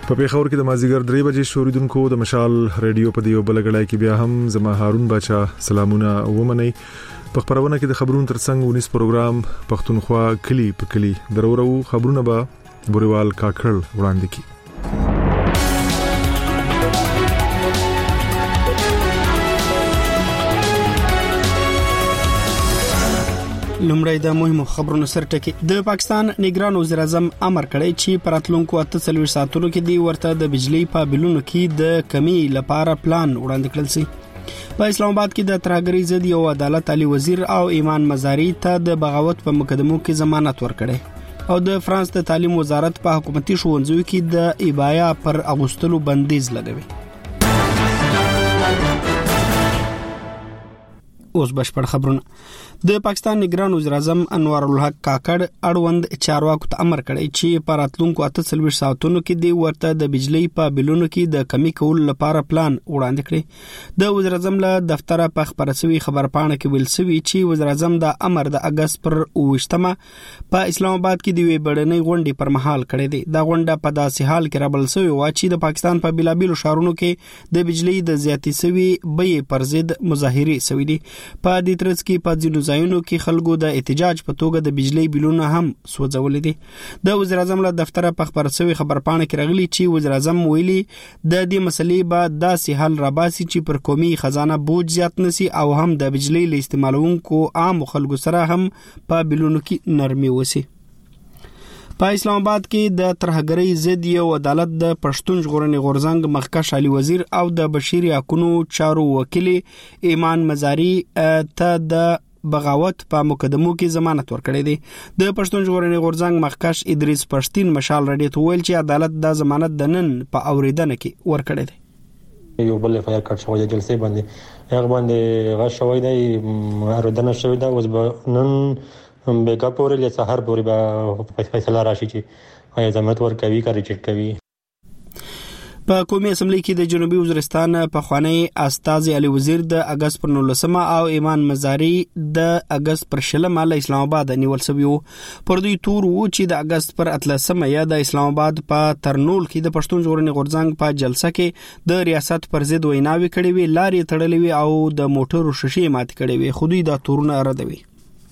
په پیښور کې د مازیګر 3 بجې شوریدونکو د مشال ریډیو په دیو بلګړای کې بیا هم زما هارون بچا سلامونه ومني. په خبرونه کې د خبرونو ترڅنګ 19 پروګرام پښتونخوا کلی په کلی درورو خبرونه به بوريوال کاکړ وړاندې کی. لومړی د مهمو خبرونو سرټکی. د پاکستان نگران وزیر اعظم امر کړی چې پراتلونکو 48 ساعتونو کې دی ورته د بجلی په بلونو کې د کمی لپاره پلان وړاندې کړل شي. په اسلام آباد کې د ترهګرۍ ضد یو عدالت علي وزیر او ایمان مزاری ته د بغاوت په مقدمو کې ضمانت ورکړي او د فرانس د تعلیم وزارت په حکومتي ښوونځیو کې د ایبایا پر اغوستلو بندیز لګوي. اوس بشپړ خبرونه. د پاکستان نگران وزیر اعظم انوار الحق کاکړ اړوند چارواکو ته امر کړی چې په راتلونکو 48 ساعتونو کې دی ورته د بجلی په بلونو کې د کمی کول لپاره پلان وړاندې کړي. د وزیر اعظم له دفتر په خبرسوي خبرپاڼه کې ویل شوی چې وزیر اعظم د امر د اگست پر 28مه په اسلام آباد کې د وی بډنۍ غونډې پر مهال کړی دی. دا غونډه په داسې حال کې رابل شوی و چې د پاکستان په بلابلو شهرونو کې د بجلی د زیاتی سوي بیې پر ضد مظاهره شوې دي. په دې ترڅ کې په ځینو ځایونو کې خلکو د احتجاج په توګه د بجلی بلونه هم سوځولې دي. د وزیر اعظم له دفتر په خبرسوي خبرپاڼه کې راغلي چې وزیر اعظم ویلي د دې مسلې به داسې حل راباسي چې پر قومي خزانه بوج زیات نشي او هم د بجلی له استعمالونکو عام خلکو سره هم په بلونو کې نرمي وسی. په اسلام آباد کې د ترهګرۍ ضد یو عدالت د پښتون ژغورنې غورځنګ مخکښ علي وزیر او د بشري حقوقو چارو وکیل ایمان مزاری ته د بغاوت په مقدمو کې ضمانت ورکړی دی. د پښتون ژغورنې غورځنګ مخکښ ادریس پښتين مشال رډیو ته ویل چې عدالت د ضمانت د نن په اوریدنه کې ورکړی دی. یو بل فایل کټ شوی د جلسې باندې هغه باندې غش شوی دی اوریدنه شوی دا اوس نن بیګا پورې له سحر پورې به فیصله راشي چې آیا ضمانت ورکوي کا ریجیکټ کوي. په قومي اسمبلی کې د جنوبي وزیرستان په خوانی استاذ علي وزیر د اگست پر 19 او ایمان مزاری د اگست پر 20 له اسلام آباد نیول شوی. پر دوی تور و چې د اگست پر 13 یا د اسلام آباد په ترنول کې د پښتون ژغورنې غورځنګ په جلسه کې د ریاست پر ضد ویناوي کړې وی، لارې تړلې وی او د موټرو شیشې مات کړې وی. خو دوی دا تورونه ردوي.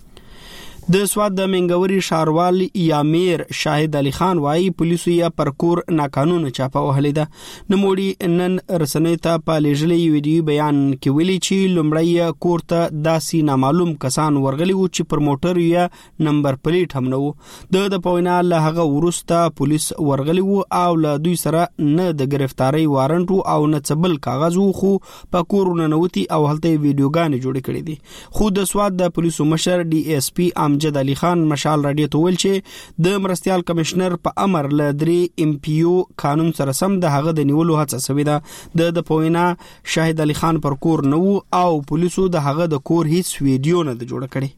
د سواد د منګوري شاروال یامیر شاهد علي خان وايي پولیسو یا پرکور ناقانونه چاپه وهلې ده. نموړي نن رسنۍ ته په لېږلي ویډیو بیان کې ویلي چې لومړی کور ته داسې نامعلوم کسان ورغلي وو چې پر موټر یا نمبر پلیټ هم نه وو. د پوینا له هغه وروسته پولیس ورغلي وو او له دوی سره نه د گرفتاری وارنټ او نه څبل کاغذ وو، خو په کورونه نوتی او هلته ویډیوګانې جوړې کړې دي. خو د سواد د پولیسو مشر ډي اس پی امجد علي خان مشال رادیو ته ویل چې د مرستيال کمشنر په امر له 3 ام پی یو قانون سره سم د هغه د نیولو هڅه شوې ده. د پوینا شاهد علي خان پر کور نو او پولیسو د هغه د کور هیڅ ویډیو نه جوړ کړي.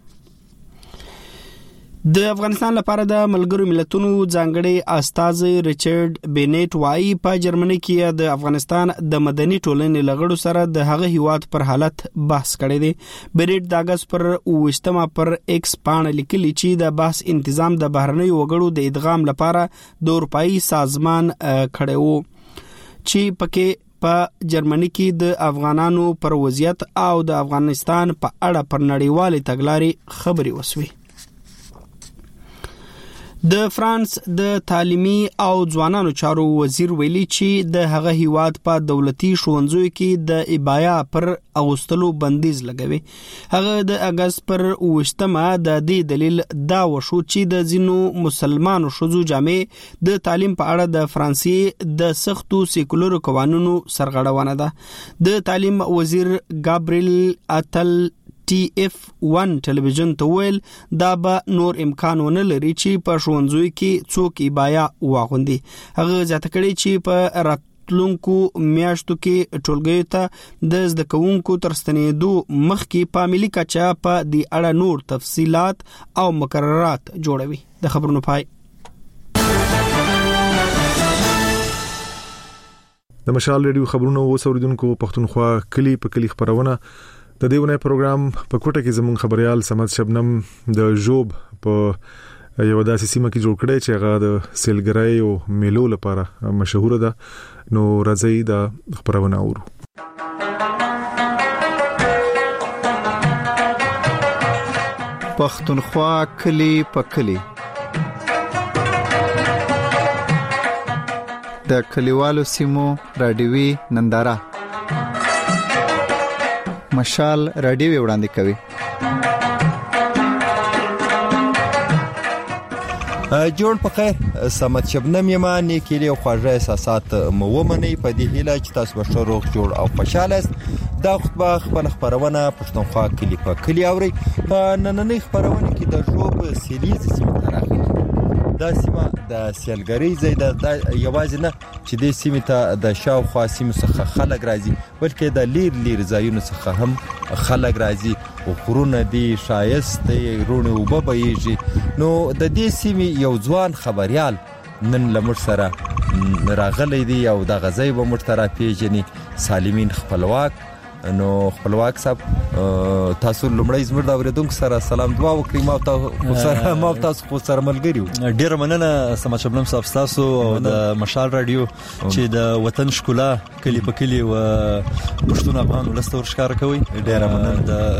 د افغانستان لپاره د ملګرو ملتونو ځانګړي استاذ ریچارډ بینیټ وايي په جرمني کې د افغانستان د مدني ټولنې لغړو سره د هغه هیواد پر حالت بحث کړی دی. بینیټ د اگست پر 28 پر ایکس باندې لیکلی چې د بحث تنظیم د بهرنی وګړو د ادغام لپاره د اروپאי سازمان کړی وو چې پکې په جرمني کې د افغانانو پر وضعیت او د افغانستان په اړه پر نړیوالې تګلارې خبري وسوي. د فرانس د تعلیمي او ځوانانو چارو وزیر ویلي چې د هغه هیواد په دولتي ښوونځیو کې د ایبایا پر اغوستلو بندیز لګوي. هغه د اگست پر 28مه د دې دلیل دا وشو چې د ځینو مسلمانو شذو جامع د تعلیم په اړه د فرانسې د سختو سیکولر قوانینو سرغړونه ده. د تعلیم وزیر ګابریل اتل TF1 ټلویزیون ته ویل دا به نور امکان ونه لري چې په ښوونځیو کې څوک ایبایا واغوندي. هغه ځکه کړي چې په راتلونکو میاشتو کې ټولګیو ته د زده کوونکو تر ستنېدو مخکې په ملي کچه په دې اړه نور تفصيلات او مقررات جوړوي. د خبرونو پای. د مشال ریډیو خبرونو وسوریدونکو پښتونخوا کلی په کلی خبرونه د دیونه پروګرام په کوټه کې زمون خبريال سمد شبنم د جوب په یو داسې سیمه کې جوړ کړی چې هغه د سیلګرۍ او میلو لپاره مشهور ده. نو راځي دا خبرونه اورو. پښتونخوا کلی په کلی د کلیوالو سیمو رادیوي ننداره مشال رادیوي وړاندې کوي. جوړ په خیر سمت شبنم یما نیکلی او خواږه احساسات مو ومني په دې هیله چې تاسو به روغ جوړ او خوشاله است. دا خبر خبرونه پښتونخوا کلی په کلی اوري. په نننۍ خبرونه کې د ژوب سیلیز سیمه راغلي. دا سیمه د سیلګری ځای د یوازې نه چې د سیمه ته د شاوخوا سیمو څخه خلک راځي بلکې د لیر ځایونو څخه هم خلک راځي او غرونه دي شایست دی رونه وببېږي. نو د دې سیمه یو ځوان خبريال نن لمر سره راغلی دی او د غزای به مرترا پیژني سالمین خپلواک. نو خپلواک صاحب تاسو لمړی زموږ د اوریدونکو سره سلام دعا وکړئ. ما تاسو خو سره ملګریو. ډیر مننه سمات شبنم صاحب تاسو او د مشال رادیو چې د وطن ښکلا کلی په کلی او پښتون افغان ولستور ښکار کوي. ډیر مننه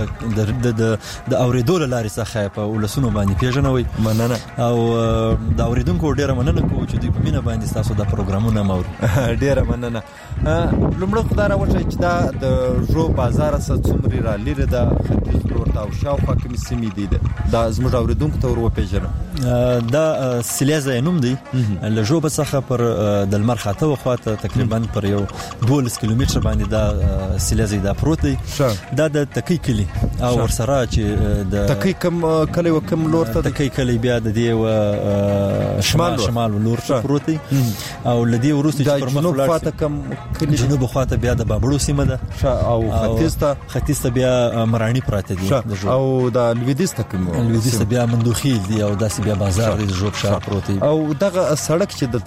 د اوریدو لارې څخه په ولسونو باندې پیژنوي. مننه او د اوریدونکو ډیر مننه کوم چې دوی په مینه باندې تاسو د پروګرامونو مور. ډیر مننه. لمړی خدای راوړي چې دا د جو بازار سره څومره را لري د ختیځ لور ته او شاوخوا کوم سیمې دي دا زموږ اوریدونکو ته ورو پیژنه. دا سلیزه نوم دی له جوبه څخه پر د لمر خاطه وخواته تقریبا پر یو 12 کیلومتر باندې دا سلیزه دا پروت دی. دا د تکی کلی او ورسره چې د تکی کم کلی وکم لور ته تکی کلی بیا د دی و شمال لور ته پروت دی او لدی ورسته چې پر مخ خاطه کم کلی جنوب خاطه بیا د بابړو سیمه ده او ختیځ ته بیا مرانی پراته دي او د لویدیځ ته کوم لویدیځ بیا مندوخیل دی او داسې بیا بازار دی جوب شهر پروت دی او دغه سړک چې د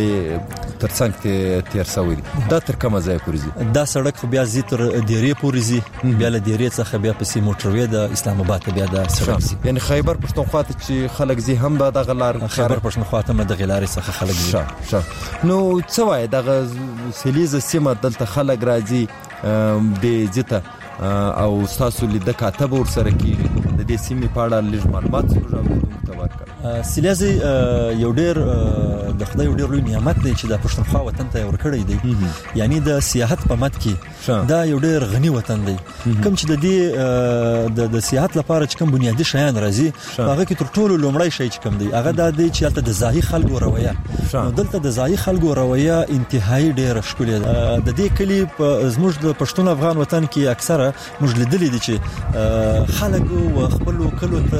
ترڅنګ تیر سوی دا تر کومه ځای پورې ځي. دا سړک خو بیا زی تر دیرې پورې ځي بیا له دیرې څخه بیا پسې موټروي د اسلام آباد ته بیا د سړک ځي. یعنی خیبر پښتونخوا ته چې خلک زی هم دا د غلار خیبر پښتونخوا ته د غلار څخه خلک ځي. نو څه وای دغه سلیزه سیمه دلته خلک راځي د زیته او تاسو لید کاتب ور سره کیږي د دې سیمې په اړه لږ معلومات راوړم ته ورکړم. سلیزه یو ډیر د خدای ډیر لوی نعمت دی چې د پښتونخوا وطن ته ورکړی دی. یعنی د سیاحت په مت کې دا یو ډیر غنی وطن دی. کوم چې د دې د سیاحت لپاره چې کوم بنیادی شیان راځي هغه کې تر ټولو لومړی شی چې کوم دی هغه د دې چې د ځاهي خلکو رویه نو دلته د ځاهي خلکو رویه انتهایی ډیر ښکلې ده. د دې کلی زموږ د پښتون افغان وطن کې اکثره موږ لیدلې دي چې خلکو خپل کلو ته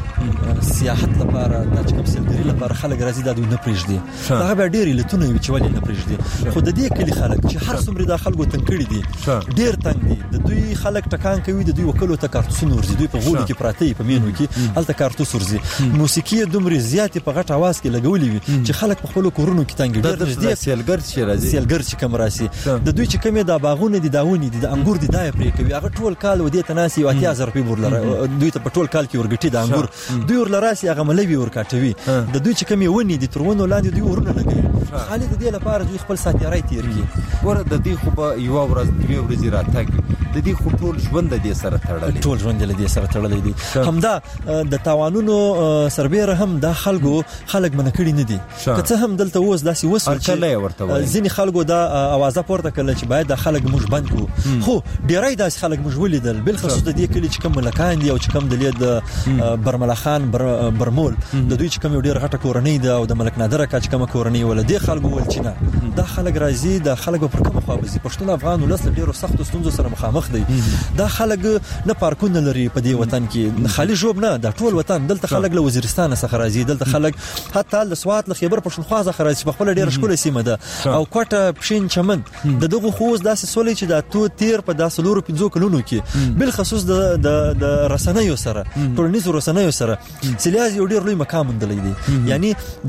سیاحت لپاره د کوم سیلګری لپاره خلک راځي دا دوی نه پریږدي. هغه به ډیر لتونه وي چې ولې نه پریږدي. خو د دې کلی خلک چې هر څومره د خلکو تنکړي دي ډیر تنگ دي. د دوی خلک ټکان کوي د دوی وکړو ته کارتوسونه ورځي دوی په غوړي کې پراته په مینو کې هلته کارتوس ورځي. موسیقي دومره زیاتې په غټ आवाज کې لګولې وي چې خلک په خپل کورونو کې تنګ ډیر دي. سیلګر چې راځي سیلګر چې کوم راځي د دوی چې کومه د باغونه دي داوني دي د انګور دي دای پرې کوي هغه ټول کال ودی تناسي 8000 روپۍ ورلره دوی ته په ټول کال کې ورګټي د انګور دوی ورلراسي هغه ملوي ورکاټوي د دوی چې کومه ونی دي ترونه لاندې دوی ورونه لګي خالد دې لپاره دوی خپل ساتيرای تیر کی ور د دې خو به یو ورځ دوی ورځي راتګ د دې خو ټول ژوند د دې سره تړلې ټول ژوند د دې سره تړلې دي. همدا د تاوانونو سربېره هم د خلک منکړي نه دي که څه هم دلته اوس داسې وسو چې ځینې خلکو دا اوازه پورته کړل چې باید د خلک موږ بند کو خو ډیرای داس خلک موږ ولیدل بل خصوص د دې کلی چې کوم ملکان دي او چې کوم د لید برملا خان برمول د دوی چې کوم ډیر غټه کورنۍ ده او د ملک نادر کاچ کوم کورنۍ ول دي خلک ول چې نه دا خلک راځي د خلک په کومه خوا بزي پښتون افغان ولس ډیرو سخت ستونزو سره مخامخ دي. دا خلک نه پارکونه لري په دې وطن کې خالي جوب نه دا ټول وطن دلته خلک له وزیرستان څخه راځي دلته خلک حتی د سوات له خیبر پښتونخوا څخه راځي په خپل ډیر ښکلې سیمه ده او کوټه پښین چمن دغه خوځ داسې سولې چې د تو تیر په داسې لورو 15 کلونو کې بل خصوص د رسنیو سره ټولنیزو رسنیو سره سلیاز یو ډیر لوی مقام مندلې دي. یعنی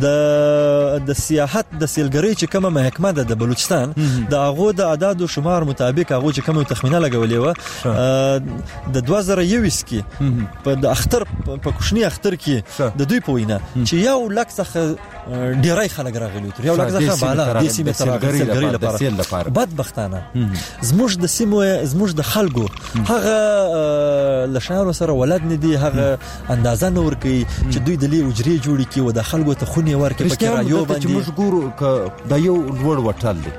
د سیاحت د سیلګری چې کومه محکمه ده د بلوچستان د هغه د اعداد او شمار مطابق هغه چې کومه تخمینه لګولې رسولې و د 2021 کې په اختر په کوشنی اختر کې د دوی په وینا چې 1 لک څخه ډیرای خلک راغلي تر 1 لک څخه بالا د سیمه ترغري لپاره بدبختانه زموږ د سیمه زموږ د خلکو هغه لشانو سره ولادت نه دي هغه اندازه نور کوي چې دوی د لې وجري جوړي کې و د خلکو ته خونی ورکې پکې رايو باندې موږ ګورو د یو لوړ وټل دي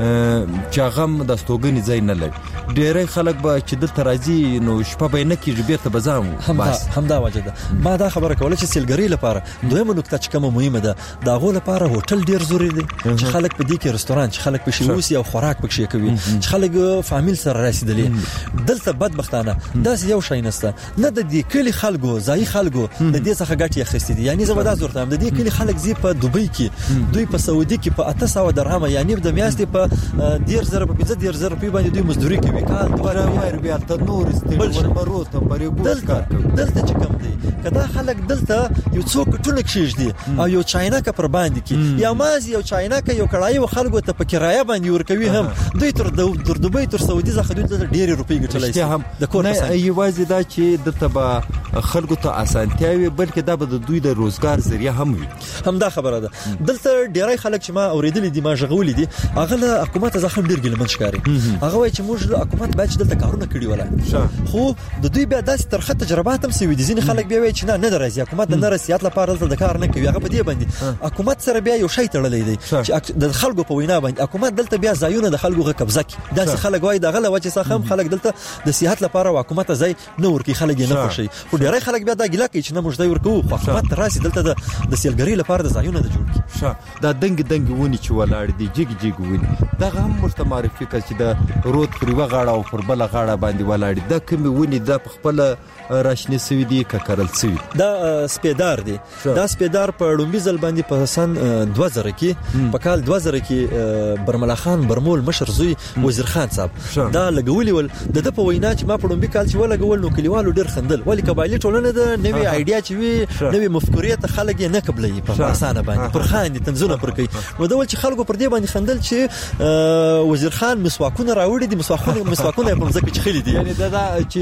چې هغه د استوګنې ځای نه لري ډېرې خلک به چې دلته راځي نو شپه به نه کېږي بیرته به ځم بس همدا وجه ده ما دا خبره کوله چې سیلګرۍ لپاره دویمه نکته چې کومه مهمه ده د هغو لپاره هوټل ډېر ضروري دی چې خلک په دې کې رستوران چې خلک پکې اوسي او خوراک پکې کوي چې خلک فامیل سره رسیدلي دلته بدبختانه داسې یو شی نشته نه د دې کلی خلکو ځای خلکو د دې څخه ګټه اخیستې دي یعنی زه ودا زورته د دې کلی خلک زی په دوبۍ کې دوی په سعودي کې په 800 درهم یعنی د میاشتې په 10000 په 15000 روپۍ باندې دوی مزدوري کوي کال 2000 بیا ته نور استعمال مروته پرې ګوښ کار کوي دلته چې کم دی کدا خلک دلته یو څوک ټونه کېږدي او یو چایناکه پر باندې کې یا مازی یو چایناکه یو کړای او خلکو ته په کرایه باندې ورکوي هم دوی تر دوبۍ تر سعودي څخه دوی ډېر روپۍ ګټلای شي د کور نه یوازې دا چې دلته به خلکو ته اسانتیاوي بلکې دا به د دوی د روزګار ذریعہ هم وي همدا خبره ده دلته ډېرای خلک چې ما اوریدل دي ما ژغولې دي هغه له حکومت ځخه ډېر ګلمن ښکاري هغه وایي چې موږ حکومت باید دلته کارونه کړی ولا خو د دوی بیا داسې ترخه تجربات هم سوي دي ځینې خلک بیا وایي چې نه درځي حکومت د نرسیات لپاره دلته د کار نه کوي هغه په دې باندې حکومت سره بیا یو شی تړلې دی چې د خلکو په وینا باندې حکومت دلته بیا ځایونه د خلکو غو قبضه کوي داسې خلک وایي دغه لوجه څخه هم خلک دلته د سیاحت لپاره حکومت ځای نه ورکی خلک نه خوشي خو ډیری خلک بیا دا ګیله کوي چې نه موږ ځای ورکو خو حکومت راسي دلته د سیلګری لپاره د ځایونه د جوړ کی دا دنګ ونی چې ولاړ دي جګ ونی دا هم معرفي کړي چې د رود پر یوه غاړه او پر بل غاړه باندې ولاړ دي دا کوم ونی د خپل راشنې سوي دي ککرل سوي دا سپیدار دي دا سپیدار په لومبي ځل باندې په سن 2000 کې په کال 2000 کې برملا خان برمول مشر زوی وزیر خان صاحب دا لګولي ول د په وینا چې ما په لومبي کال چې ولګول نو کلیوالو ډیر خندل ولی قبایلی ټولنه د نوې ایډیا چې وی نوې مفکورې ته خلک یې نه قبلې په اسانه باندې پر خان دي تنزونه پر کوي نو دا ول چې خلکو پر دې باندې خندل چې وزیر خان مسواکونه راوړي دي مسواکونه په ځکه چې خېلې دي یعنی دا چې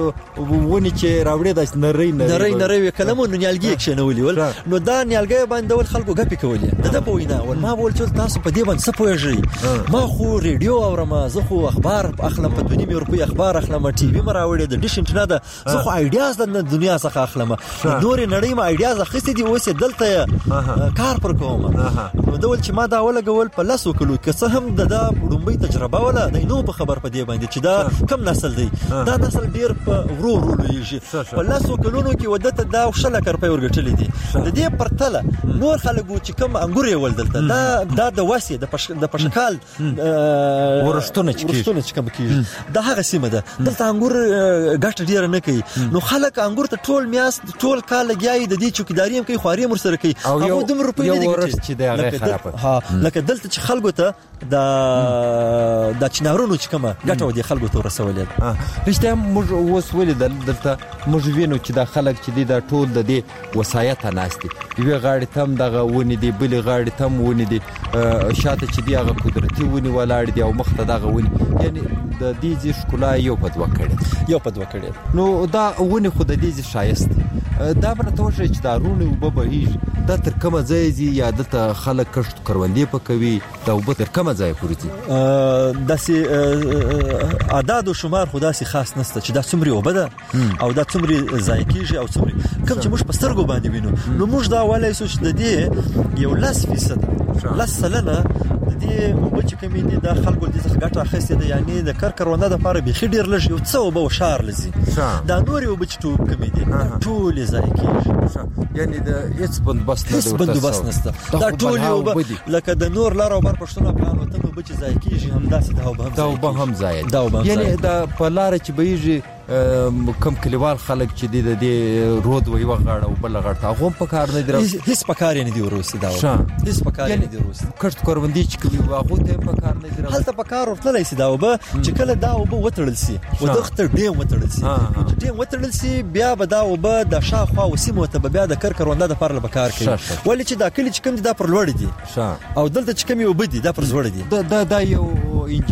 ونی چې راوړي د نری کلمو نیالګي کښنولي ول نو دا نیالګي باندې ول خلکو غپې کولې دا په وینا ول ما ول چې تاسو په دې باندې څه پوهیږئ ما خو ریډیو اورم زه خو اخبار اخلم په 2 روپۍ اخبار اخلم ټي وي مراوړي د ډیش انټرنیټ زه خو ایډیاز د دنیا څخه اخلم نور نړۍ ما ایډیاز اخستې دي اوس دلته کار پر کوم نو دا ول چې ما دا ولګول په لاسو کلو که څه هم د لومبۍ تجربه ولا نو په خبر په دې باندې چې دا کم نسل دی دا نسل ډیر په ورو لږه په لاسو کلونو کې ودته دا شل کر په ورګټلې دي د دې پرتله نور خلکو چې کم انګور یې ول دلته دا د واسي د پشکال ورشتونه چې کم کیږي دا هغه سیمه ده دلته انګور ګټ ډیر نه کوي نو خلک انګور ته ټول میاس ټول کال لګیاي د دې چوکیداری هم کوي خواري مر سره کوي او دوم روپۍ نه دي چې دا خراب ها لکه دلته چې خلکو ته د چنارونو چې کومه ګټه ودی خلکو ته رسولې رښتیا موږ اوس ولې دلته موږ وینو چې د خلک چې د ټول د دې وصایت ناشتي یوه غاړي تم دغه ونی دی بل غاړي تم ونی دی شاته چې دی هغه قدرتي ونی ولاړ دی او مخته دغه ونی یعنی د دې ښکلا یو په دوه کړي نو دا ونی خو د دې شایست دا برته چې دارونه وبهیږي دا تر کومه ځای دی یا د خلک کښت کروندې پکوي دا وب تر کومه ځای پورې دي داسې عدد او شمار خدا سي خاص نشته چې دا څومره وبده او دا څومره ځای کیږي او څومره کوم چې موږ په سترګو باندې وینو نو موږ دا ولای سوچ د دې یو 10% لسلنه د دې وبچ کمی دي د خلکو د څخه ګټه اخیسته دي یعنی د کرونده د لپاره به خډیر لږ یو څو به شار لزي دا نور وبچ ټوب کمی دي ټول ځای کیږي یعنی د هیڅ بندوبست نشته دا ټول یو لکه د نور لار او بر پښتون افغان وطن وبچ ځای کیږي هم داسې دا هم ځای یعنی د پلار چې بهږي کم کلیوال خلک چې د دې رود وي وغاړه او بل غړته هغه په کار نه درو هیڅ په کار نه دی وروسته دا هیڅ په کار نه دی وروسته کښت کوروندې چې کوي هغه ته په کار نه درو هلته په کار ورتللی سي دا وب چې کله دا وب وتړل سي ودغه ډیم وتړل سي بیا به دا وب د شاخوا وسیمه ته بیا د کرونده د پرله په کار کوي ولی چې دا کلی چې کوم دا پر لوړ دي او دلته چې کوم وب دي دا پر زوړ دي دا یو انجینیرینګ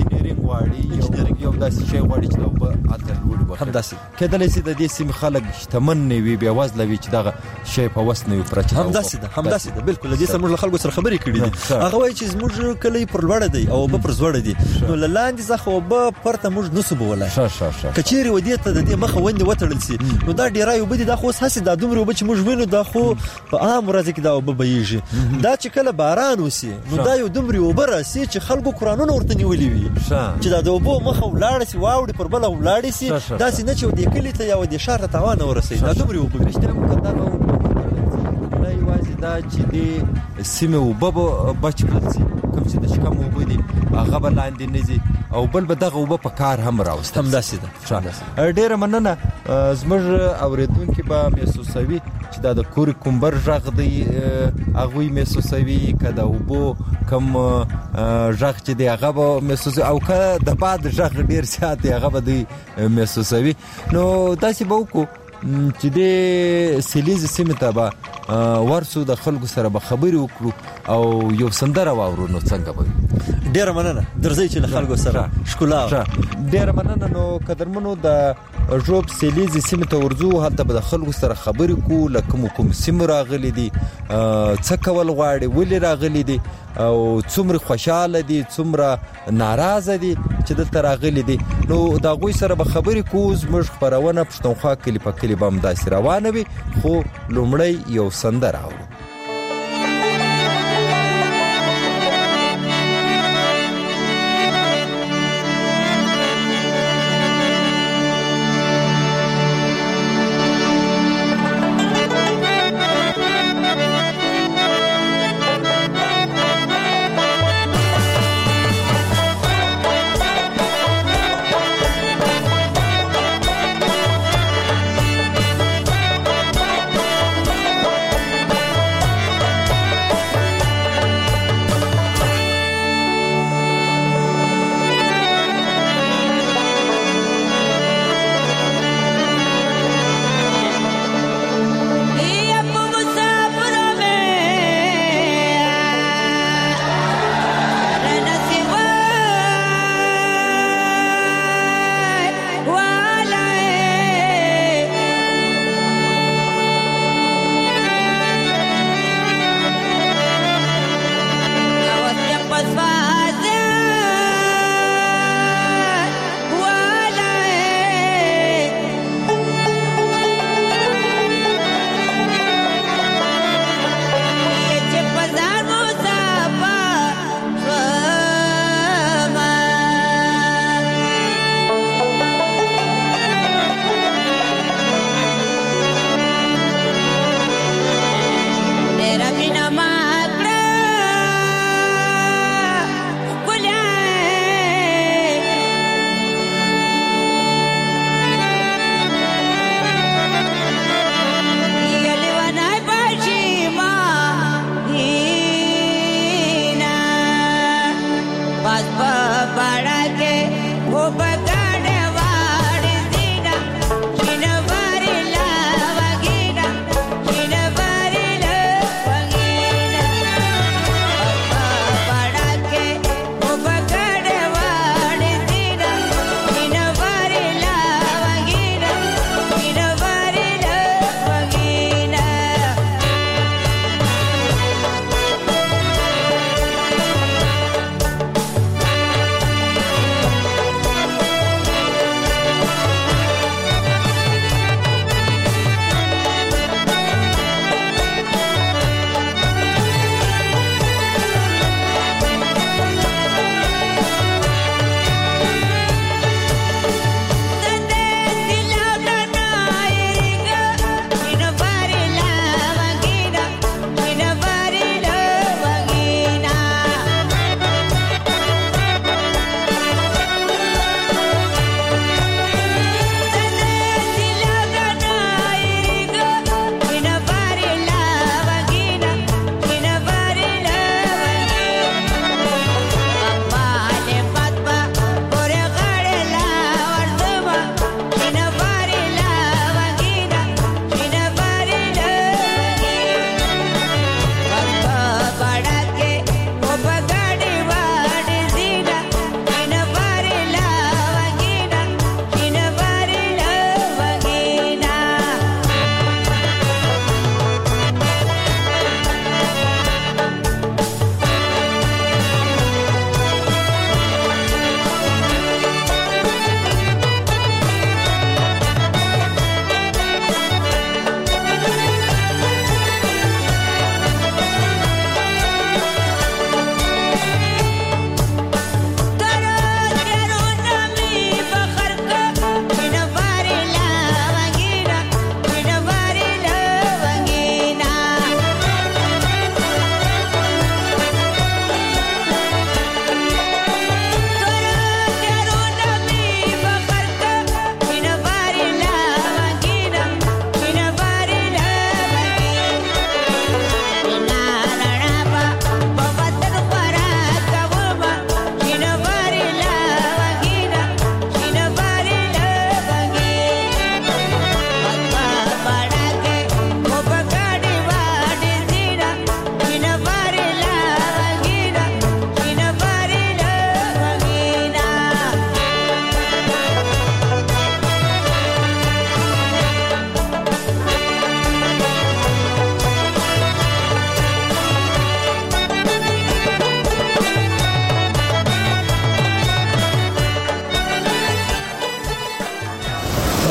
غواړي یو داسې شی غواړي چې دا به اتل وړي وخت همداسې کېدلی شي د دې سیمې خلک شتمن نه وي بې وزله وي چې دغه شی په وس نه وي پوره همداسې ده بالکل. د دې سره موږ له خلکو سره خبرې کړې دي هغه وایي چې زموږ کلی پر لوړه دی او به پر زوړه دي نو له لاندې څخه به پرته موږ نسو بولای کچېرې ودې ته د دې مخه ونې وتړل سي نو دا ډیرای وبدي دا خو هسې دا دومره وب چې موږ وینو دا خو په عام ورځ کې دا وب بهيږي دا چې کله باران وسی نو دا یو دومره وب راسي چې خلکو قرانونه ورته نیولې وي چې دا د وب مخه ولاړ سي واوړي پر بل ولاړ سي دا سي نه چې د کلی ته یا د شهر ته تاوان ورسي دا دومره وب رښتیا مقدمه نه یوازې دا چې د سیمه وب بچ کړل سي کوم چې د شکم وب دي هغه بلاندې نه زی او بل به دغه وب په کار هم راوست همداسې ده. ډیره مننه زموږ اوریدونکو به محسوسوي چې دا د کور کومبر ژغ دی هغه محسوسوي کده وب کم ژغ چې دی هغه به محسوس او که د باد ژغ ډیر سات هغه به دی محسوسوي نو داسې به وکړو چې د سیلیز سیمه ته به ورسو د خلکو سره به خبرې وکړو او یو سندره واورو نو څنګه به ډیره مننه درځي چې له خلکو سره ښکلا ډیره مننه نو قدرمنو د ژوب سیلیز سیمه ته ورځو هلته به د خلکو سره خبرې کوو لکه کوم سیمه راغلي دي څه کول غواړي ولې راغلي دي او څومره خوشاله دي څومره ناراضه دي چې دلته راغلي دي نو دا غوي سره به خبرې کوو زموږ خبرونه پښتونخوا کلی په کلی به همداسې روانه وي خو لومړی یو سندره اورو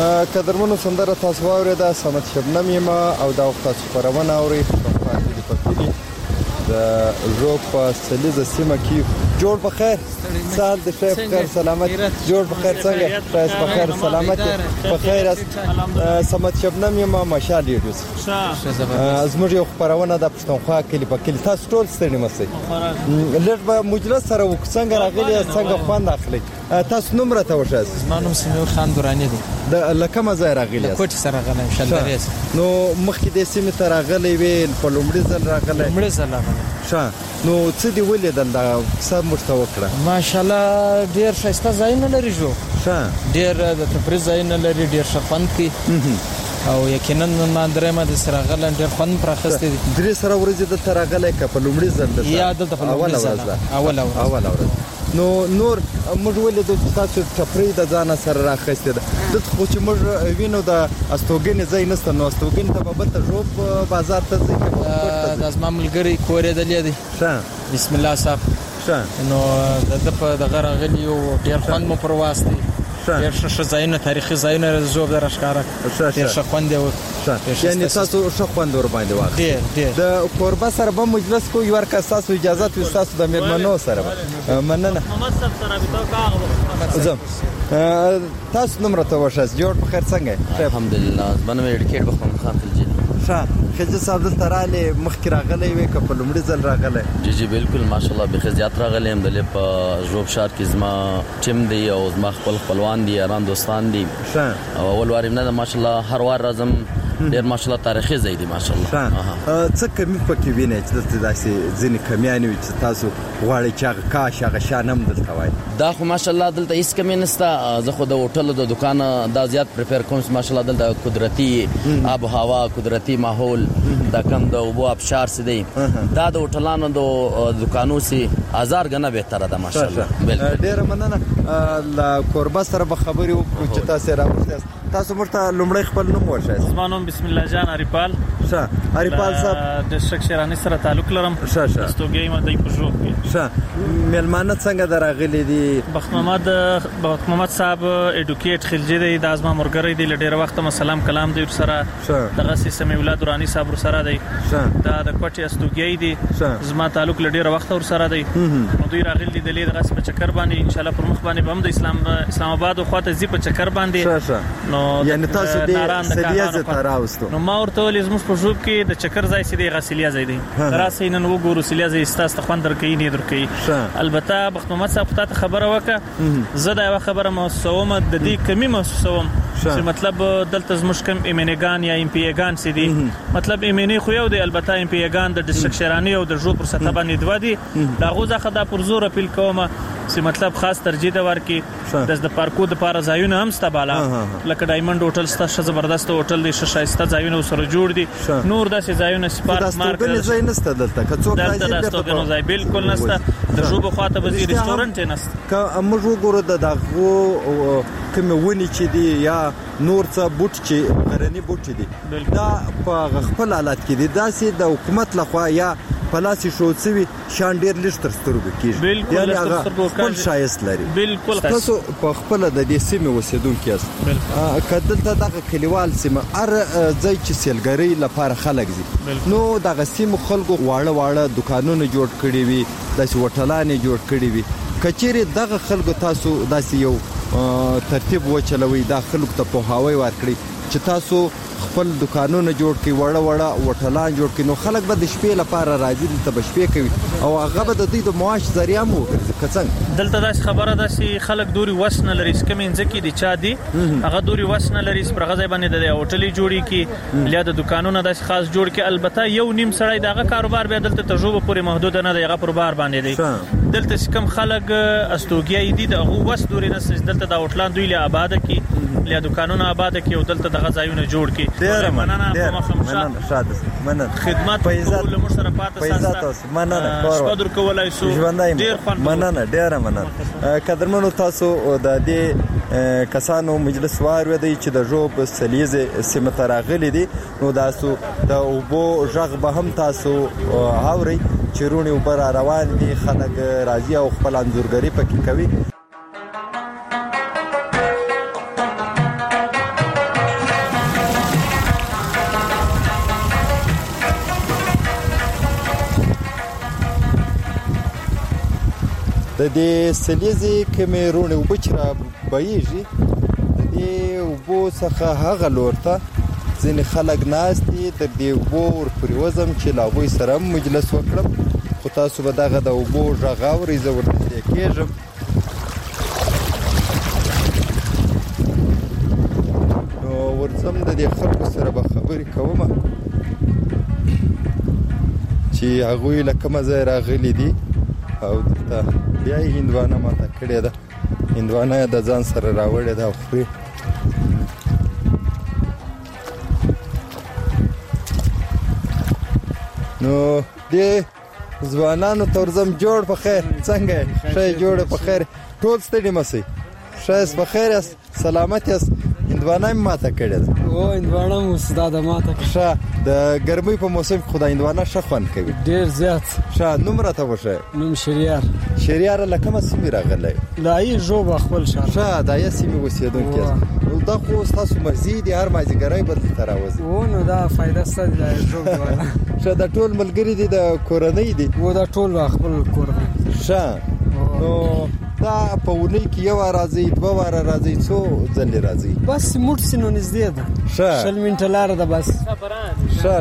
قدرمنو سندره تاسو واورېده سمت شبنم یم او دا وخت تاسو خپرونه اورئ په کلي د ژوب په سلیزه سیمه کې جوړ په خیر سال د خیر بخیر سلامت جوړ په خیر څنګه خیر په خیر سلامت په خیر سمت شبنم یم ماشال ریډیوس زموږ یو خپرونه د پښتونخوا کلي په کلي تاسو ټول ستړي مسئ لږ به مجلس سره وکړو څنګه راغلي څنګه خوند اخلي تاسو نوم راته وښایاست زما نوم سمیور خان دراني دی له کومه ځای راغلي یاست کوټې سره راغلی شلدریز نو مخکې دې سیمې ته راغلی وې په لومړي ځل راغلی نو څه دې ولیدل دا څه موږ ته وکړه ماشاءالله ډېر ښایسته ځایونه لري جو ډېر د تفریح ځایونه لري ډېر ښه خوند کوي او یقینا ما درېمه د سره غلن ډېر خوند پر اخیستی دي درې سره ورځې د تر غلې ک په لومړي ځل یا د اول ورځ نو نور موږ ولې د تاسو تفریح د ځان سره راخسته ده د خو چې موږ وینو د استوګن ځای نسته نو استوګن ته به ته ژوب بازار ته ځي د ازما ملګری کورې د لیدي بسم الله صاحب نو د غره غلی او ډېر خوند مو پرواز دي ډېر ښه ځایونه تاریخي ځایونه ژوب در ښکارا ډېر ښه خوند دی یعنی تاسو ښه خوند ور باندې واخلئ د کوربه سره به مجلس کو یو ورکه تاسو اجازه تاسو د میرمنو سره مننه محمد صاحب سره بتاو کا تاسو نمبر ته وښاست جوړ په خیر څنګه الحمدلله زبنه مې ډیکټ بخوم خان خلجی خجه صاحب دلته رااله مخکې راغلی وې که په لومړي ځل راغلی جی بالکل ماشاءالله به زیات راغلی هم د په ژوب شهر کې زما ټیم دی او زما خپلوان دي یاران دوستان دي او اول وار نه ماشاءالله هر وار راځم ډېر ماشاءالله تاریخي ځای دی ماشاءالله څه کمی پکې وینئ چې دلته داسې ځینې کمیانې وي چې تاسو غواړئ چې هغه کاش هغه شان هم دلته وای دا خو ماشاءالله دلته هیڅ کمی نشته زه خو د هوټل د دکان دا زیات پریفر کوم ماشاءالله دلته قدرتي آب و هوا قدرتي ماحول دا کم د اوبو ابشار سي دي دا د هوټلانو د دکانو سي هزار غنه بهتره ده ماشاءالله ډېر مننه لا قربا سره به خبري وکړو چې تاسو راوځئ تاسو مرته لومړی خپل نوم وښایئ زما نوم بسم الله جان اریپال اریپال صاحب د ډسټریکټ شیرانی سره تعلق لرم استوګي مده په ژوب کې ملمانه څنګه دراغلي دي بخت محمد صاحب اډوکیټ خلجی دی د ازما مرګری دی لډیر وخت ما سلام کلام دی سره دغه سیمه ولاد رانی صاحب سره دی دا د کوټي استوګي دی زما تعلق لډیر وخت ور سره دی نو دوی راغلي دی د غس په چکر باندې ان شاء الله پر مخ باندې هم د اسلام آباد خو ته زی په چکر باندې نو یعنی تاسو دې سلیازه تراوستو نو ما ورته ولې زموږ په ژوب کې د چکر ځای سي دی غسلیه ځای دی راسي نن وګورو سلیازه استاست خوند درکې نه درکې البته بخت محمد صاحب ته خبره وکړه زه دا خبره محسوسه د دې کمی محسوسوم چې مطلب دلته زموږ کم ایمنګان یا ام پی ایګان سي دي مطلب ایمنی خو یو دی البته ام پی ایګان د ډسټریکټ شیرانی او د ژوب پر سطح باندې دوه دي دا غوځه خدا پر زور اپیل کوم چې مطلب خاص ترجیح د ورکی د پارکو د پاره ځایونه هم ستباله لکه ډایمنډ هوټل ست زبردست هوټل دی شایسته ځایونه سره جوړ دي نور داسې ځایونه سپارک مارک ځای نشته دلته کڅوک راځي ځای بالکل نشته د ژوب خواته به ریسټورانټ نشته که موږ وګورو دغه کوم ونی چې دی یا نور څه بوټ چې غرنی بوټ دي دا په خپل حالت کې دي داسې د حکومت لخوا یا پلاسي شوڅوي شان ډیر لښتر سترګو کیږي یعنی هغه خپل شایست لري بالکل تاسو په خپل د دې سیمه اوسیدونکو یاست کدلته دغه کلیوال سیمه ار ځای چې سیلګری لپاره خلک دي نو دغه سیمه خلکو واړه دکانونه جوړ کړي وي داسې هوټلانې جوړ کړي وي کچېره دغه خلکو تاسو داسې یو ترتیب وچلوي دا خلکو ته په هواي ورکړي چې تاسو خپل دکانونه جوړ کړي وړه هوټلان جوړ کړي نو خلک به د شپې لپاره راځي دلته به شپې کوي او هغه به د دوی د معاش ذریعہ مو څنګه دلته داس خبره ده چې خلک دوري وسنه لري سکمن ځکه دي چا دي هغه دوري وسنه لري پر غځای باندې د هوټلې جوړي کی لیا د دکانونه داس خاص جوړ کی البته یو نیم سړی دغه کاروبار به دلته تجربه پورې محدود نه دی هغه پر بار باندې دی دلته کم خلک استوګي دي دغه وس دوري نه دلته د هوټلان دوی له آباد کی لیا دکانونه آباد کی او دلته دغه ځایونه جوړ کی ډیر مننه شاد مننه خدمت ټول مر سره پاتې تاسو مننه شپه در کولای سو ډیر مننه ډیر مننه قدرمنو تاسو د دې کسانو مجلس وار ودی چې د ژوب سلیزه سیمه تراغلی دي نو تاسو د اوبو ژغ به هم تاسو اوري چیرونی وبر روان دي خلک راځي او خپل انځورګری پکې کوي د دې سلیزې کومې رونې اوبه چې را بهیږي د دې اوبو څخه هغه لور ته ځینې خلک ناست دي تر دې اوبو ورپورې وځم چې له هغوی سره هم مجلس وکړم خو تاسو به دغه د اوبو غږ اورئ زه ورنږدې کېږم نو ورځم د دې خلکو سره به خبرې کومه چې هغوی له کومه ځای راغلي دي او دلته بیا یې هندوانه ماته کړې ده هندوانه یې د ځان سره راوړې ده او خوري نو دې ځوانانو ته ورځم جوړ په خیر څنګه یې ښه جوړ په خیر ټول ستړي مه سئ ښه یاست په خیر یاست سلامت یاست هندوانه مې ماته کړې ده هندوانه مو استاده ماته ښه د ګرمۍ په موسم کې خو د هندوانه ښه خوند کوي ډېر زیات ښه نوم راته وښیه نوم شهریار له کومه سیمې راغلی د ایل ژوبه خپل ښار ښه د ایل سیمې اوسېدونکی یاست نو دا خو ستاسو مرضي دي هر مازدیګری به دلته راوځي نو دا فایده سته د ایل ژوب ښه دا ټول ملګري دي د کورنۍ دي دا ټول خپل کورنۍ ښه نو دا په اونۍ کې یو راځي دوه واره راځي څو ځلې راځي بس موټ سينو نږدې ده ښه 20 منټه لار ده بس ښه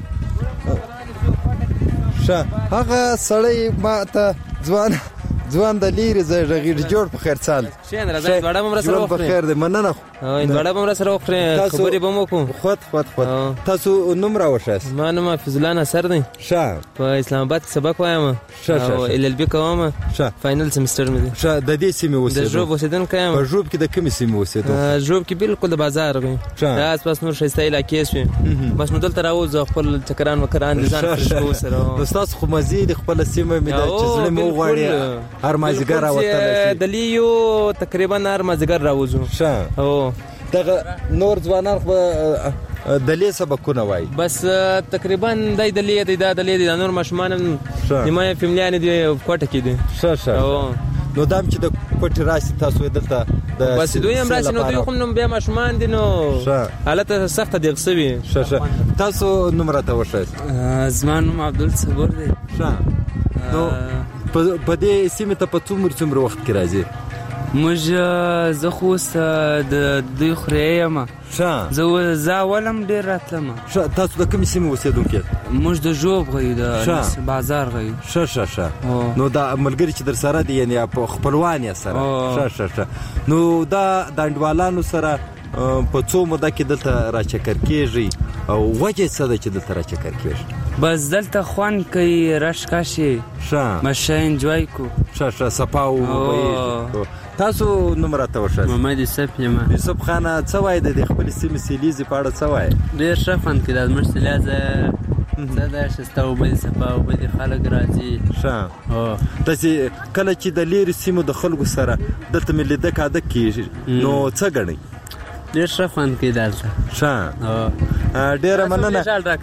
هغه سړی ما ته ځوان د لیرې ځای غږیږي جوړ په خیر سال شین راځي وړه مم سره په خیر دې مننه وړه مم سره وخره خبرې به مو کوم خود تاسو نوم راوښاست ما نوم فضل الله نصر دی ښه په اسلام آباد کې سبق وایم او ال ال بي کوم ښه فاینل سمستر مې دی ښه د دې سیمې اوسېدل د ژوب اوسېدونکی یم په ژوب کې د کومې سیمې اوسېدل ژوب کې بالکل د بازار غي دا اساس نور شایسته علاقې شوې بس نو دلته راوځو خپل چکران وکړان دي ځان خوشبو سره نو تاسو خو مزید خپل سیمه مې د چزړې مو غواړي هر مازیګر راوتل د لیو تقریبا هر مازیګر راوځو ښه او دغه نور ځوانان خو د لې سبقونه وای بس تقریبا دای د لې د نور مشمان نیمه فیملیان دی کوټه کې دي ښه نو دام چې د کوټه راشي تاسو دلته د بس دوی هم راشي نو دوی کوم نو بیا مشمان دي نو حالت سخت دی غسوي ښه تاسو نوم راته وښایست زمان عبدل صبر دی ښه نو په دې سیمه ته په څومره وخت کې راځي موږ زه خو د دوی خوریم زه ولم ډېر راتلم تاسو د کومې سیمې اوسېدونکي موږ د ژوب غوي د بازار غوي ښه نو دا ملګري چې در سره دي یعنې خپلوان یې سره ښه نو دا د انډوالانو سره په څو موده کې دلته راچکر کېږي او وجه څه ده چې دلته راچکر کېږي بس دلته خوند کوي راشکاشي ښه مشه انجوای کو ښه صفاو تاسو نوم راته وښایست محمد یوسف یم یوسف خانه څه وایي د خپل سیمې سیلیزې په اړه څه وایي ډېر ښه خوند کوي دا زموږ سیلیزه څه ده ښایسته اوبه دي صفا اوبه دي خلک راځي ښه داسې کله چې د لیرې سیمو د خلکو سره دلته مې لیده کاده کېږي نو څه ګڼئ ډېر ښه خوند کوي دلته ښه ډېره مننه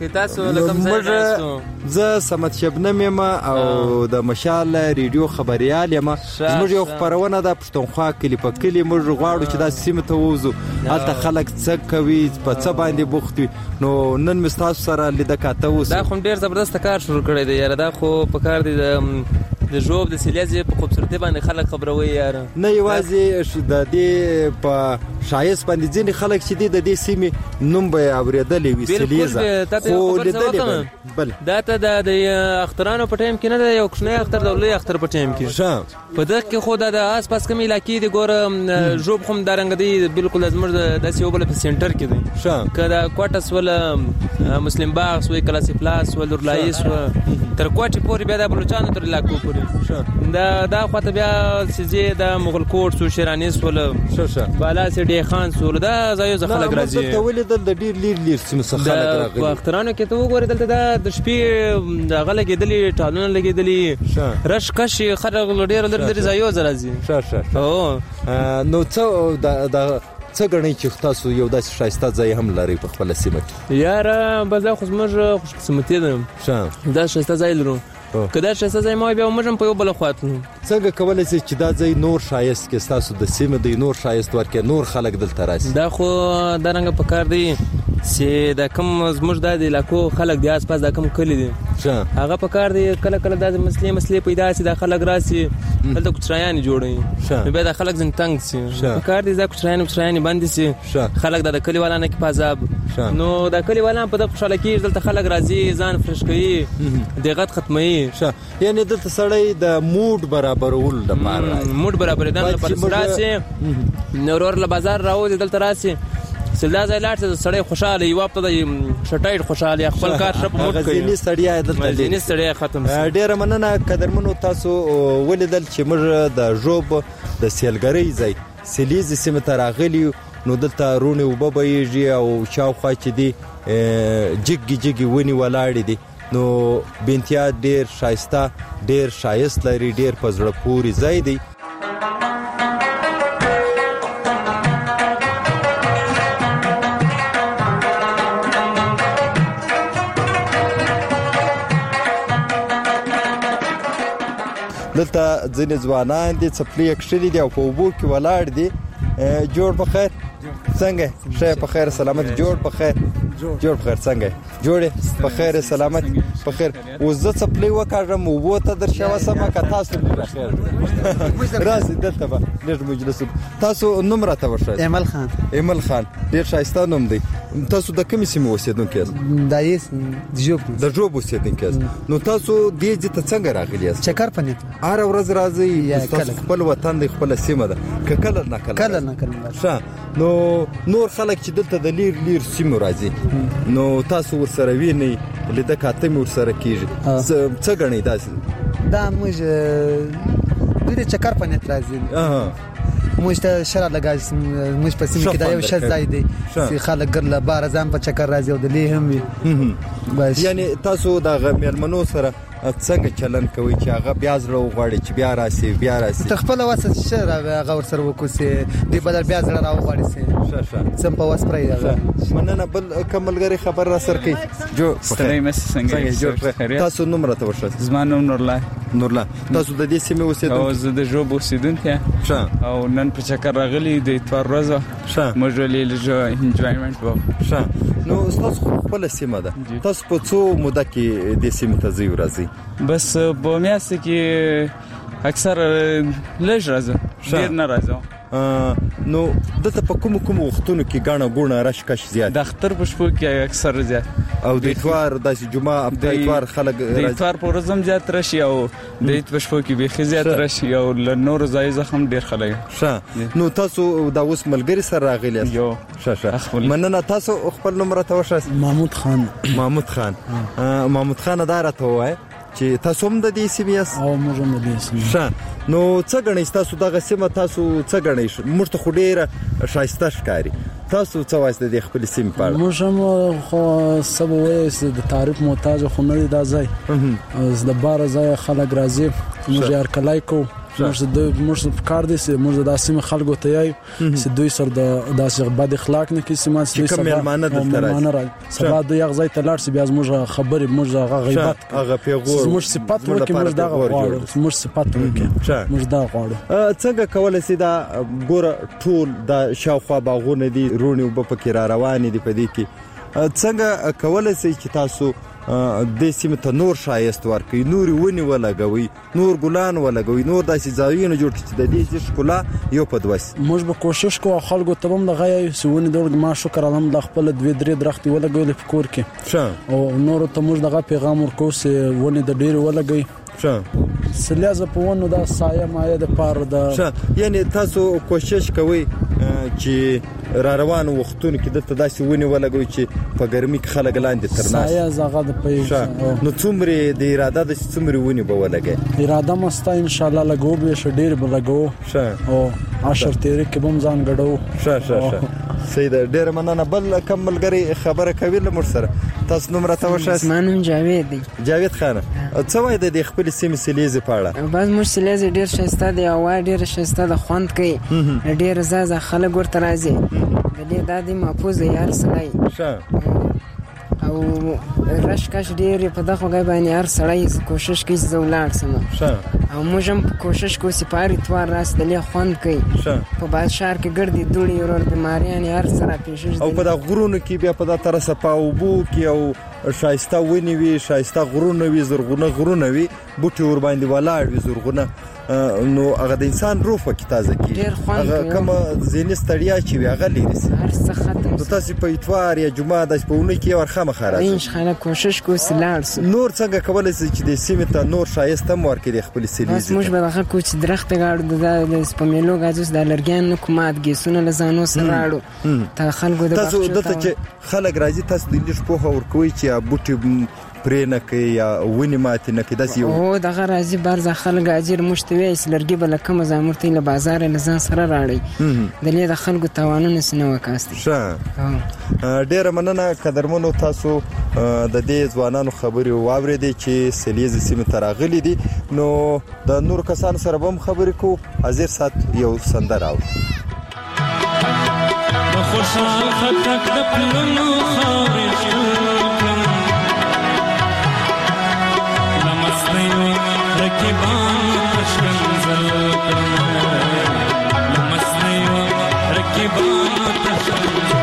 زه سمت شبنم یم او د مشال ریډیو خبریال یم زموږ یو خپرونه ده پښتونخوا کلي په کلي موږ غواړو چې داسې سیمې ته ووځو هلته خلک څه کوي په څه باندې بوخت وي نو نن مې ستاسو سره لیده کاته اوسو دا خو ډېر زبردسته کار شروع کړی دی یاره دا خو په کار دی د ژوب د سیلیزې په خوبصورتۍ باندې خلک خبروي یاره نه یوازې د دې په ښایست باندې ځینې خلک چې دي د دې سیمې نوم به یې اورېدلی وي سیلیزه خو لیدلې به دا ته د اخترانو په ټایم کې نه ده یو کوچنی اختر د لوی اختر په ټایم کې په دغه کې خو د آس پاس کومې علاقې دي ګوره ژوب خو همدارنګه دی بالکل زموږ داسې یو بل په سینټر کې دی که د کوټس ولا مسلم باغ سوی کلاسي پلاس ول درلایس تر کوټې پورې بیا د بلوچستان تر علاقو پورې دا خواته بیا سیزې د مغل کوټ سو شیرانیس ول بالا سي ډي خان سول دا زایو خلک راځي ته ولې د ډیر لیر سیمه څخه خلک راغلي په اخترانو کې ته وګورې دلته د شپې دغه لګېدلې ټالونه لګېدلې رش کشي خلک ډیر لري زایو راځي نو څه ګڼئ چې تاسو یو داسې ښایسته ځای هم لرئ په خپله سیمه کې یاره بس دا خو زموږ خوشقسمتي ده دا ښایسته ځای لرو که دا ښایسته ځای ما بیا موږ هم په یو بله خوا تلو څنګه کولی شئ چې دا ځای نور ښایست کړي ستاسو د سیمې دی نور ښایست ورکړي نور خلک دلته راشي دا خو دا رنګه په کار دی چې د کوم زموږ د علاقو خلک د آس پاس د کوم کلی دي هغه په کار دی کله کله د مسلې پیدا سي د خلک راسي دلته کوچرایان جوړوي بیا د خلک ځن تنګ سي په کار دی د کوچرایان باندې سي خلک د کلی والا نه کې پازاب نو د کلی والا په د خوشاله کې دلته خلک راځي ځان فرش کوي دغه ختمي یعنی دلته سړی د موډ برابرول د پاره موډ برابر دل پر راسي نورور له بازار راوځي دلته راسي سلدا زایلاټ سړی خوشاله یو په شټایټ خوشاله خپل کار شپ موټ کوي غزنی سړیا دلته غزنی سړیا ختم ډیر مننه قدرمنو تاسو ولیدل چې موږ د ژوب د سیلګری ځای سلیز سیمه ته راغلی نو دلته رونی وببېږي او شاوخوا چې دی جګي ونی ولاړې دي نو بنتیا ډیر شایسته ډیر شایست لري ډیر پزړه پوري ځای دی دلته ځینې ځوانان دي څپلۍ کښلي دي او په اوبو کې ولاړ دي جوړ په خیر څنګه شه په خیر سلامت جوړ په خیر څنګه جوړه په خیر سلامت په خیر او زه څپلۍ وکړم اوبو ته در شوه سم کا تاسو په خیر راځي دلته به ډېر مجلس تاسو نوم راته ورشئ ایمل خان ډېر شایسته نوم دی تاسو د کومې سیمې اوسېدونکي یاست د ژوب اوسېدونکي یاست نو تاسو دې ځای ته څنګه راغلي یاست چکر پنه هر ورځ راځي تاسو خپل وطن دی خپل سیمه ده کله نه کله نو نور خلک چې دلته د لیر سیمو راځي نو تاسو ورسره وینئ لیده کاته مې ورسره کېږي څه ګڼئ داسې دا موږ ډېر چکر پنه راځي موږ ته شرع لګاس موږ په سیمه کې دا یو شت ځای دی چې خلک ګرله بار ځان په چکر راځي او د لې هم وي بس یعنی تاسو د میلمنو سره څنګه چلن کوي چې هغه بیا زړه وغواړي چې بیا راسي ته خپل واسه شر هغه ور سره وکوسي دی بدل بیا زړه راوغواړي سي سم په واس پرې هغه مننه بل کملګری خبر را سر کوي جو ستړی مس څنګه جوړ تاسو نوم راته ورشئ زما نوم نورلا تاسو د دې سیمې اوسېدونکي او زه د ژوب اوسېدونکی او نن په چکر راغلی د اتوار ورځ موږ ولې انجوایمنت وو نو تاسو خپل سیمه ده تاسو په څو موده کې د سیمې ته ځئ ورځئ بس په میاشت کې اکثر لږ راځم ډېر نه راځم نو دته په کوم وختونو کې غاڼه ګونه راشکش زیات د اختر په شپو کې اکثر زیات او د اتوار د جمعه د اتوار خلک د اتوار په ورځم زیات راشي او د اتوار په شپو کې به زیات راشي او له نور ځای زخم ډیر خلک نو تاسو د اوس ملګری سره راغلی یو مننه تاسو خپل نوم راته ورشئ محمود خان دا راته وای چې تاسو هم د دې سیمې یاست او موږ هم د دې سیمې نو څه غنئ تاسو دغه سیمه تاسو څه غنئ موږ ته خو ډیره شایسته ښکاري تاسو څه وایي د خپل سیمې په اړه موږ هم خو سبا وایي د تعریف محتاج خو نه دی دا ځای از د بار ځای خلک راځي موږ یې هرکلی کوو موږ په کار دی چې موږ د داسې خلکو ته یایو چې دوی سره د داسې بد اخلاق نه کوي چې دوی سره مېلمانه دلته راځي سبا دوی هغه ځای ته لاړ شي بیا موږ خبرې موږ هغه غیبت هغه پیغور موږ صفات وکړو موږ دا غواړو موږ صفات وکړو موږ دا غواړو څنګه کولای شي دا ګوره ټول د شاوخوا باغونه دي رونی وب پکې را روان دي په دې کې څنګه کولای شي چې تاسو د سیمه ته نور شایست ورکړي نور ونی ولګوي نور ګلان ولګوي نور داسې ځایونه جوړ کړي د دې ښکلا یو په دوس موږ به کوشش کوو خلکو ته هم د غي سونی د ما شکر علم د خپل 2-3 درخت ولګول په کور کې او نور ته موږ دغه پیغام ورکو چې ونی د ډیر ولګي سلیازه په ونو دا سایه مایه د پاره د یعنی تاسو کوشش کوئ چې را روان وختونو کې دلته داسې ونی ولګوي چې په ګرمي کې خلک لاندې ترناست سایه زغه د پیښه نو څومره د اراده د څومره ونی به ولګي اراده مستا ان شاء الله لګو به شډیر به لګو او 10 تیری کې بم ځان غړو سید ډیر مننه بل کم ملګری خبره کوي لمر سره تاسو نوم راته وښه اسمانم جاوید دی جاوید خان څه وای د خپل سیمې سلیزه پاړه باز مر سلیزه ډیر شایسته دی او ډیر شایسته د خوند کوي ډیر زازه خلک ورته راځي د دې د محفوظ یار سړی او رشکش ډېر په دغه غي باندې هر سړی کوشش کوي چې ولاړ سم او موږ هم کوشش کوو چې په اتوار راس د له خوند کوي په بازار کې ګرځي دوړي ورور بیماریان هر سره پیښ او په دغه غرونو کې بیا په دغه طرف په اوبو کې او شایسته ونی وی شایسته غرونه وی زرغونه غرونه وی بوټي ور باندې ولاړ وی زرغونه نو هغه د انسان روح پکې تازه کیږي هغه کوم ذهني ستړیا چې وی هغه لري هر څه ختم نو تاسو په اتوار یا جمعه د شپونه کې ورخه مخارج ان شاء الله کوشش کوو سلار نور څنګه کولای شي چې د سیمه ته نور شایسته مور کې د خپل سیلې بس موږ به هغه کوچ درخت غاړو د سپمیلو غاځوس د لرګان حکومت ګیسونه لزانو سره راړو ته خلکو د تاسو دته چې خلک راځي تاسو د لیش په اور کوي چې بوټي پرې نه کوي یا ونی ماته نه کوي داسې او دغه راځي برزه خلک اجر مشتوي لرګي بل کوم زامرتي له بازار لزان سره راړي د لې د خلکو توانونه سنو وکاستي ډېر مننه قدرمنو تاسو د دې ځوانانو خبري واورېدې چې سلیز سیمه تراغلي دي نو د نور کسان سره هم خبرې کو حاضر سات یو سندر او خوشحال خطک د پلونو خارج لمسنیو رکبان تشکنزل لمسنیو رکبان تشکنزل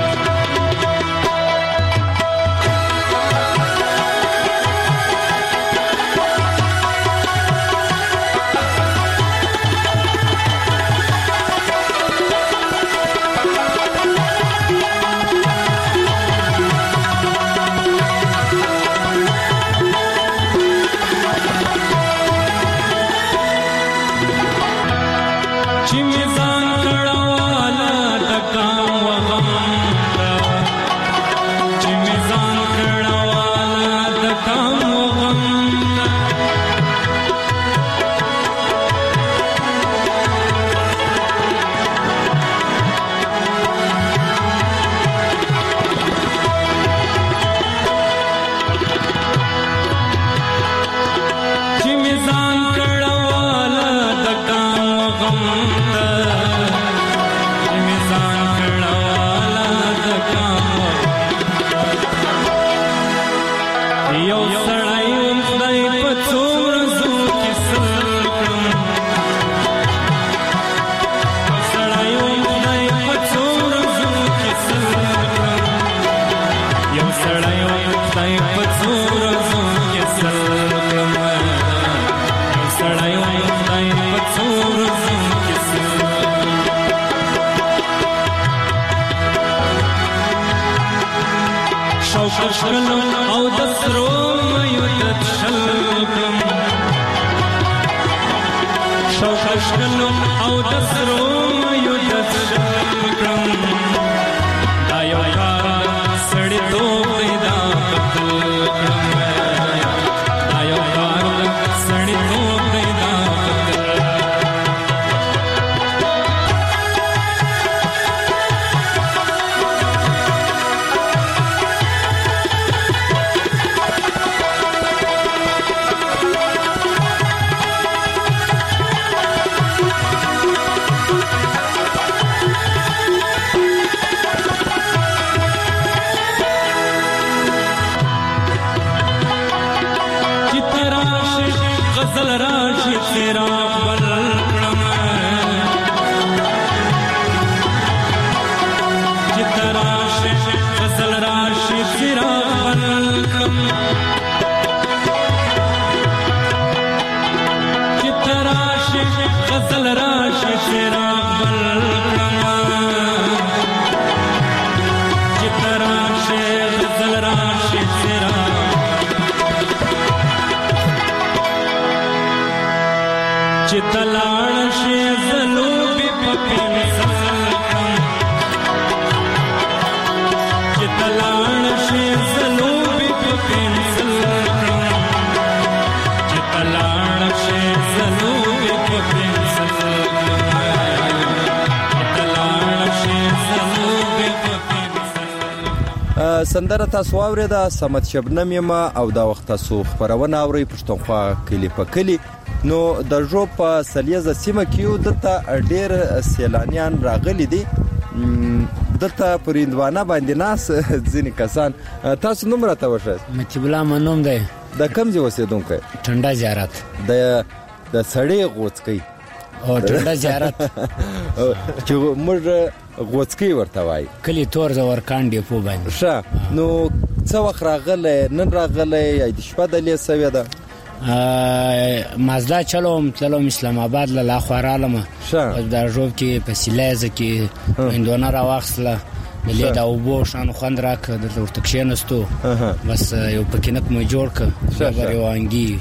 او دسرو ميوت شلكم شوشكلم او دسرو ميوت شلكم دايو كار سړی تو پیدا کړم دايو كار سړی تو پیدا غزل راشي تیرا بل کړم چې راشي غزل راشي تیرا بل کړم چې راشي غزل راشي تیرا بل کړم چې راشي غزل راشي تیرا چتلاړ شي زلوبي پپین سلکم چتلاړ شي زلوبي پپین سلکم چتلاړ شي زلوبي پپین سلکم چتلاړ شي زلوبي پپین سلکم سندره تاسو واورېده سمت شبنم یما او دا وخت تاسو خبرونه اوري پښتونخوا کلی په کلی نو د جو په سلیزه سیمه کې یو دته ډېر سیلانیان راغلي دي دلته پر هندوانه باندې ناس ځینې کسان. تاسو نوم راته وښایاست؟ متیب الله منوم دی. د کوم ځای اوسېدونکی؟ ټنډه زیارت. د سړې غوڅکۍ او ټنډه زیارت چې موږ غوڅکۍ ورته وایي. کلي تور زورکان ډیپو باندې. ښه، نو څه وخت راغلی؟ نن راغلی یا د شپه دلې سوې ده؟ مازدا چلوم تلوم اسلام آباد له لاخوا رالم. دا ژوب کې په سیلایزه کې هندوانه راواخیستله، دلې دا اوبو شانو خوند راکړه، دلته ورته کښېنستو، بس یو پکینک مې جوړ کړ، بیا یو انګي.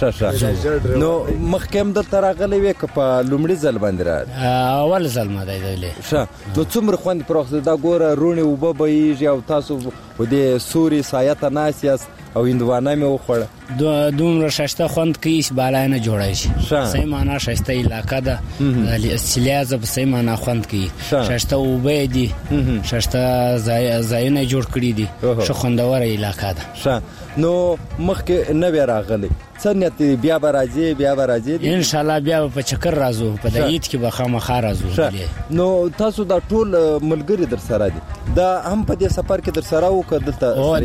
نو مخکې هم دلته راغلی وې که په لومړي ځل باندې راغلی؟ اول ځل ما دی دلې. ښه، نو څومره خوند پرې واخیست؟ دا ګوره روڼې اوبه بهیږي او تاسو په دې سوري سایه ته ناست یاست او هندوانه مې وخوړه. دومره ښایسته خوند کوي چې بالا نه جوړی شي. صحیح معنا ښایسته علاقه ده، سیلیازه په صحیح معنا خوند کوي، ښایسته اوبه دي، ښایسته ځایونه یې جوړ کړي دي، ښه خوندوره علاقه ده. ښه، نو مخکې نه وې راغلی، څه نیت دی؟ بیا به راځې؟ انشاءالله بیا په چکر راځو، په د عید کې به خامخا راځو. نو تاسو دا ټول ملګري در سره دي؟ دا هم په دې سفر کې در سره و که دلته؟ او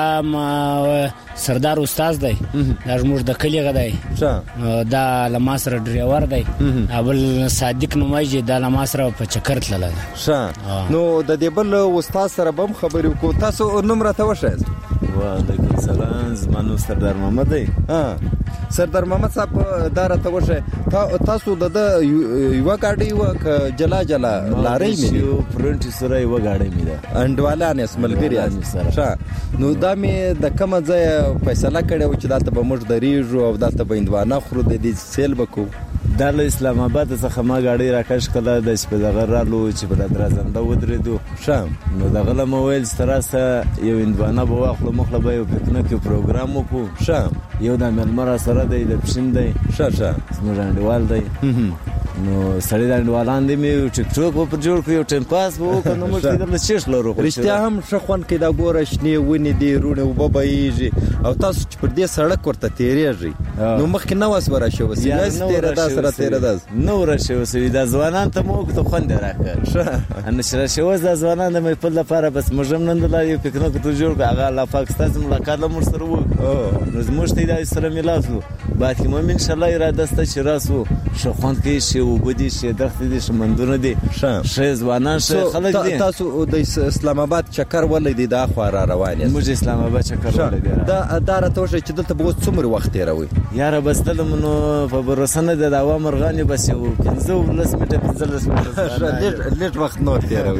دا سردار استاد دی، دا زموږ د کلي غدی، دا له ما سره ډریور دی، بل صادق نومایي دا له ما سره په چکر تللی دی. ښه، نو د دې بل استاد سره به هم خبرې وکړو. تاسو نوم راته وښایاست؟ وعلیکم سلام، زما نوم سردار محمد دی. سردار محمد صاحب دا راته وښایه، تاسو د یوه ګاډۍ وه که جلا لارۍ مې دي؟ فرنټ سره یوه ګاډۍ مې ده. انډیوالان یاست، ملګري یاست؟ ښه، نو دا مې د کومه ځایه فیصله کړې وه چې دلته به موږ درېږو او دلته به هندوانه خورو، د دې سیل به کوو؟ دا له اسلام آباد څخه ما ګاډۍ راکش کړله، داسې په دغه رالو چې په درازنده ودرېدو. ښه، نو دغه له مې ویل چې ته راسه یو هندوانه به واخلو، مخله به یو پکنیک یو پروګرام وکړو. ښه، یو دا مېلمه را سره دی، د پښین دی، زموږ انډیوال دی. نو سړی د انډیوالان دی، مې ټیک ټوک به پر جوړ کړو، یو ټایم پاس به وکړو، نو موږ دلته چیش لرو. رښتیا هم ښه خوند کوي، دا ګوره شنې ونې دي، روڼې اوبه بهیږي، او تاسو چې پر دې سړک ورته تېرېږئ نو مخکې نه وس به راشوي، داسې تېرېدا سره تېرېدا نه ورشوي سوي. دا ځوانان ته مو وکړو، خوند یې راکړ. نه چې راشوي دا ځوانان د محفل لپاره بس موږ هم نن دلته یو پکنیک ته جوړ کړو، هغه الله پاک ستاسو ملاقات له موږ سره وکړو، نو زموږ ته دا سره میلاو شو. بعد کې مو انشاءالله اراده سته چې راسو، ښه خوند کوي، ښې اوبه دي، ښې دښتې دي، ښه مندونه دي، ښه ځوانان، ښه خلک دي. تاسو د اسلام آباد چکر ولیدئ، دا خوا را روان یاست؟ موږ اسلام آباد چکر ولیدی. دا راته وښایه چې دلته به اوس څومره وخت تېروئ؟ یاره بس دلته نو په بروسه نه ده، د هوا مرغان بس یو 15 منټه 15 منټه لږ وخت نور تېروئ.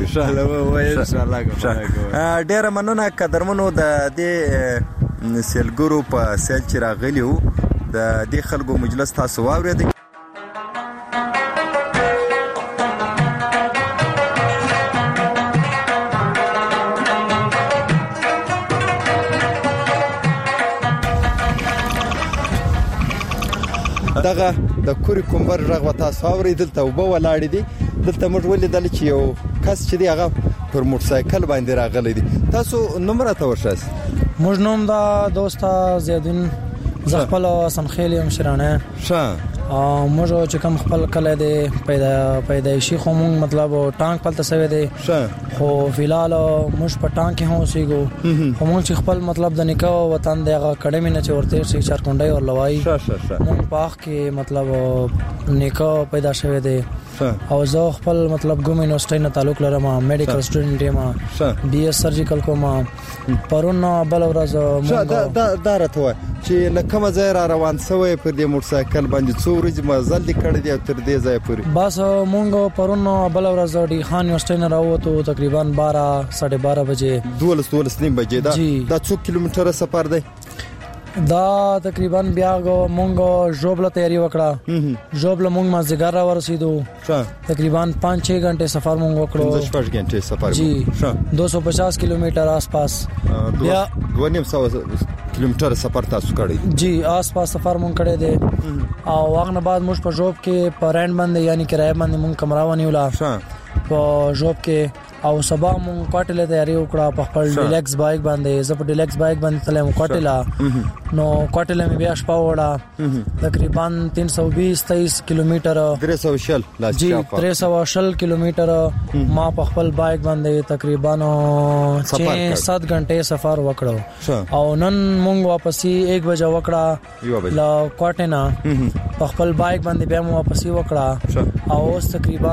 ډېره مننه قدرمنو د دې سیلګرو په سیل چې راغلي وو، د دې خلکو مجلس تاسو واورېدئ. دغه د کوري کومبر غږ و تاسو اورئ، دلته اوبه ولاړې دي، دلته موږ ولیدل چې یو کس چې دی هغه پر موټرسایکل باندې راغلی دی. تاسو نوم راته وښایاست؟ موږ نوم دا دوسته زیدون، زه خپل حسنخیل یم شرانه. موږ چې کوم خپل کلی دی پیدایشي خو مونږ مطلب ټانک پلته سوی دی، خو فیلحال موږ په ټانک کې هم اوسېږو، خو مونږ چې خپل مطلب د نیکه وطن دی هغه کډمې نه چې ورتېر شي چارکونډۍ ورلوایي، مونږ په هغه کې مطلب نیکه پیدا شوی دی. او زه خپل مطلب ګوم یونیورسيټي نه تعلق لرم، میډیکل سټوډنټ یم، بي اس سرجیکل کوم. پرون بل ورځ مونږ دا راته وایي چې له کومه ځای را روان سوی پر دې موټرسایکل باندې، څو ورځې مزل دې کړی دی تر دې ځایه پورې؟ بس مونږ پرون بل ورځ ډي خان یونیورسيټي نه راووتو، تقریبا 12:30 بجې، 12:30 بجې. دا څو کیلومتره سفر دی؟ دا تقریبا بیا مونږ ژوبله تیاری وکړه، ژوبله مونږ مازدیګر را ورسېدو، تقریبا 5-6 غنټې سفر مونږ وکړو. 5 غنټې سفر جی، 250 کیلومتر آس پاس، بیا 250 کیلومتر سفر تاسو کړی؟ جی، آس پاس سفر مونږ کړی دی. او هغه نه بعد موږ په ژوب کې په رینټ باندې یعنی کرایه باندې مونږ کمره ونیوله، په ژوب کې او سبا مونږ کوټه له تیاری وکړه په خپل ډیلکس بایک باندې. زه په ډیلکس بایک باندې تلم کوټه لا نو کوټه له بیا شپه وړه تقریبا 320 کیلومتر 300 جی 300 کیلومتر ما په خپل بایک باندې تقریبا 6-7 غنټه سفر وکړو او نن مونږ واپسی 1 بجې وکړه لا کوټه نه په خپل بایک باندې بیا مو واپسی وکړه او اوس تقریبا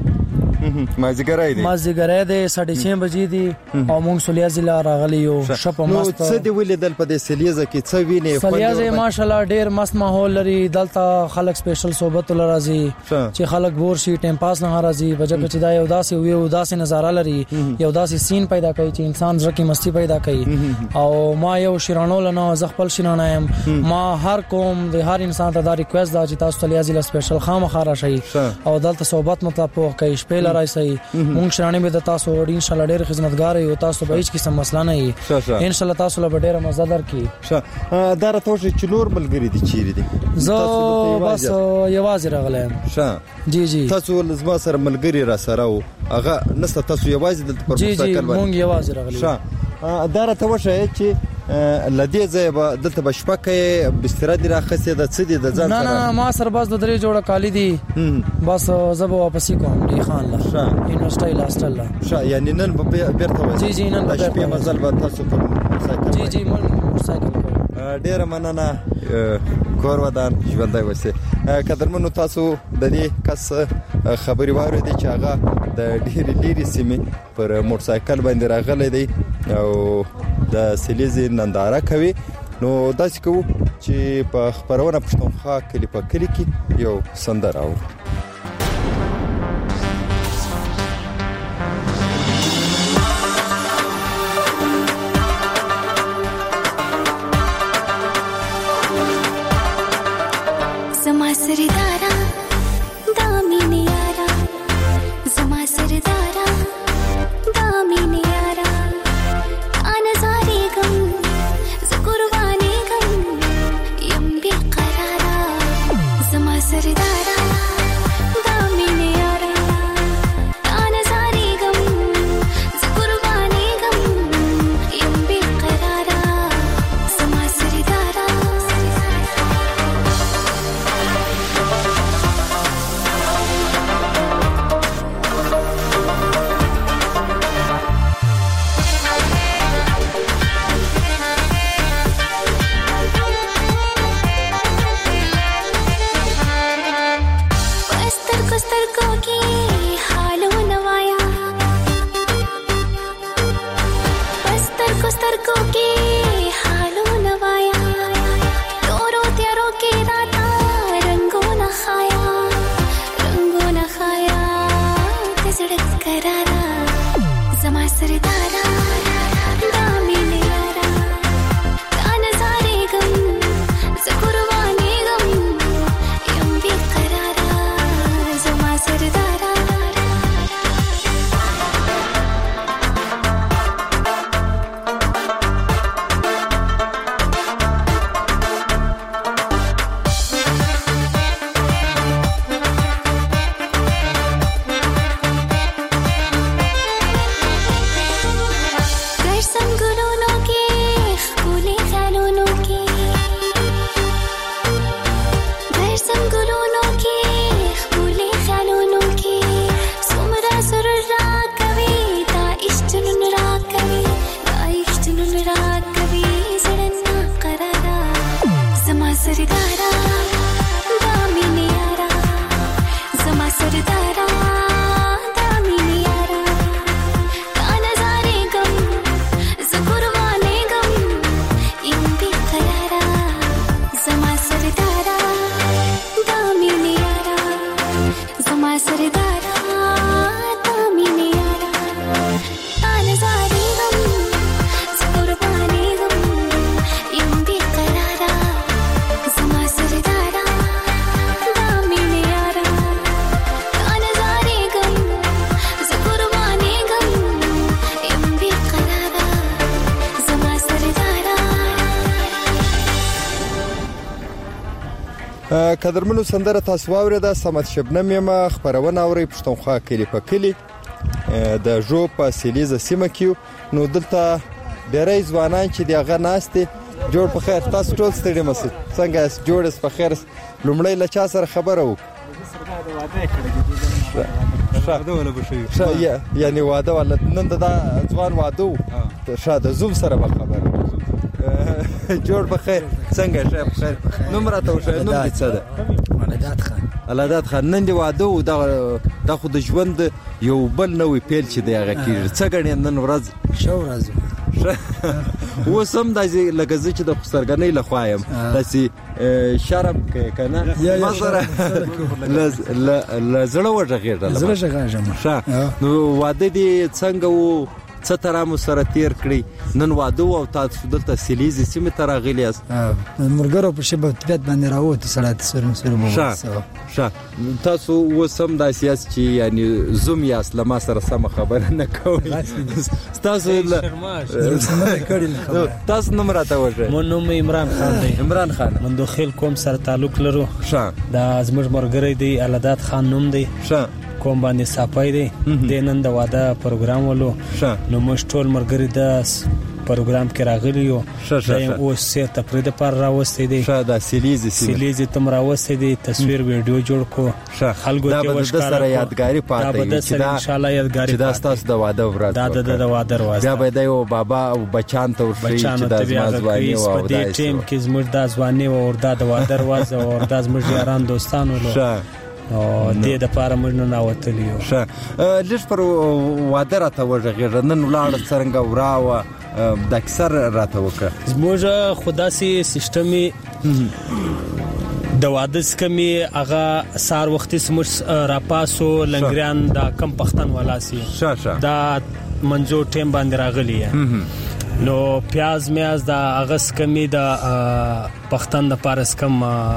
مازیګرای دی 6:30 بجې دی او مونږ سولیا ضلع راغلی یو شپ مست. څه دی ولیدل په دې سلیزه کې څه ویني؟ سلیزه ماشاءالله ډیر مست ماحول لري دلته خلک سپیشل صحبت لرازي چې خلک بور شي ټیم پاس نه راځي بجې چې دا یو داسې نظاره لري یو داسې سین پیدا کوي چې انسان ځکه مستی پیدا کوي. او ما یو شیرانو لنه زغپل شیرانه يم ما هر کوم د هر انسان ته دا ریکوست دا چې تاسو سولیا ضلع سپیشل خامخا شي او دلته صحبت مطلب کوي شپه راځي مونږ شرانه به د تاسو ان شاء الله ډېر خدمتګار یو تاسو به هیڅ قسم مسله نه وي ان شاء الله تاسو له ډېر مزه درکې. دا راته چې نور ملګری دي چیرې دي؟ زه بس یوازې راغلم. جی تاسو لزما سره ملګری را سره او هغه نسته تاسو یوازې د پرمختګ مونږ یوازې راغلم. دا راته وشه چې لدې ځای به دلته بشپکه بستر دی راخسته د څه دی د ځان سره؟ نه ما سره بس د درې جوړه کالی دي بس زبو واپسی کوم دی خان الله یونیورسيټي لاستل یعنی نن به بیرته جی نن به په مزل به تاسو پر موټرسایکل جی موټر سایکل ډیر مننه کور ودان ژوندۍ وسه. قدرمنو تاسو د دې کس خبري واورئ چې هغه د ډېری لري سیمه پر موټر سایکل باندې راغلی دی او د سلیزي ننداره کوي. نو داسې کوو چې په خبرونه پښتونخوا کلی په کلی کې یو سندره اورو. قدرمنو سندره تاسو واورید د سمت شبنم یم خبرونه اوري پښتونخوا کلی په کلی د ژوب په سیلیزه سیمه کې نو دلته ډېری ځوانان چې دی هغه ناستې. جوړ په خیر، تاسو ټول ستړي مه سئ، څنګه یاست؟ جوړ یاست په خیر؟ لومړی له چا سره خبره وکړو؟ یعنې واده ولا نن د دا ځوان واده و؟ ښه، د زوم سره به خبره. جوړ په خیر، څنګه ښه په خیر؟ نوم راته وښایه، نوم دې څه ده؟ الادات خان. نن دې واده و، دا خو د ژوند یو بل نوی پیل چې دی هغه کېږي. څه ګڼې نن ورځ؟ ښه ورځ اوس هم داسې لکه زه چې د خسرګنۍ له خوا یم داسې شرم کوې که نه؟ ما سره له زړه وغږېږه. زړه غږېږم. ښه، نو واده دې څنګه و؟ څه ترامو سره تیر کړی؟ نن واده و او تاسو دلته سیلیزې سیمې ته راغلي یاست. ملګرو په شبه طبیعت باندې راووتو سړی تصویر ښه، تاسو اوس هم داسې یاست چې یعنې زوم یاست، له ما سره سمه خبره نه کوئ. ستاسو نوم راته وښایئ. مو نوم عمران خان دی. عمران خان، مندوخیل قوم سره تعلق لرو. ښه، دا زموږ ملګری دی الادات خان نوم دی. ښه، کوم باندې صافای دی. د نن د واده پروګرام ولو. نو موږ ټول ملګري د پروګرام کې راغلی یو. اوس سیر تفریح لپاره راوستي دي. دا سیلیزې تم راوستي دي، تصویر ویډیو جوړ کو. خلکو ته وښکاره سره یادګاری پاتې چې دا ان شاء الله یادګاری دا ستاسو د واده ورځ دا د واده ورځ. بیا به د یو بابا او بچان ته ورشي چې د ځواني او د ټیم کې زموږ د ځواني او د واده ورځ او د زموږ یاران دوستانو له او دې د پاره موږ نه راوتلی یو. ښه، لږ پر واده راته وغږېږه. نن ولاړه څرنګه وراوه د اکثر راته وکړه. زموږ خو داسې سیسټمې د واده سکمې هغه سهار وختي زموږ راپاسو لنګریان د کم پښتن ولاسي دا منځو ټیم باندې راغلی نو پیاز میاز د هغه سکمې د پښتن د پارس کم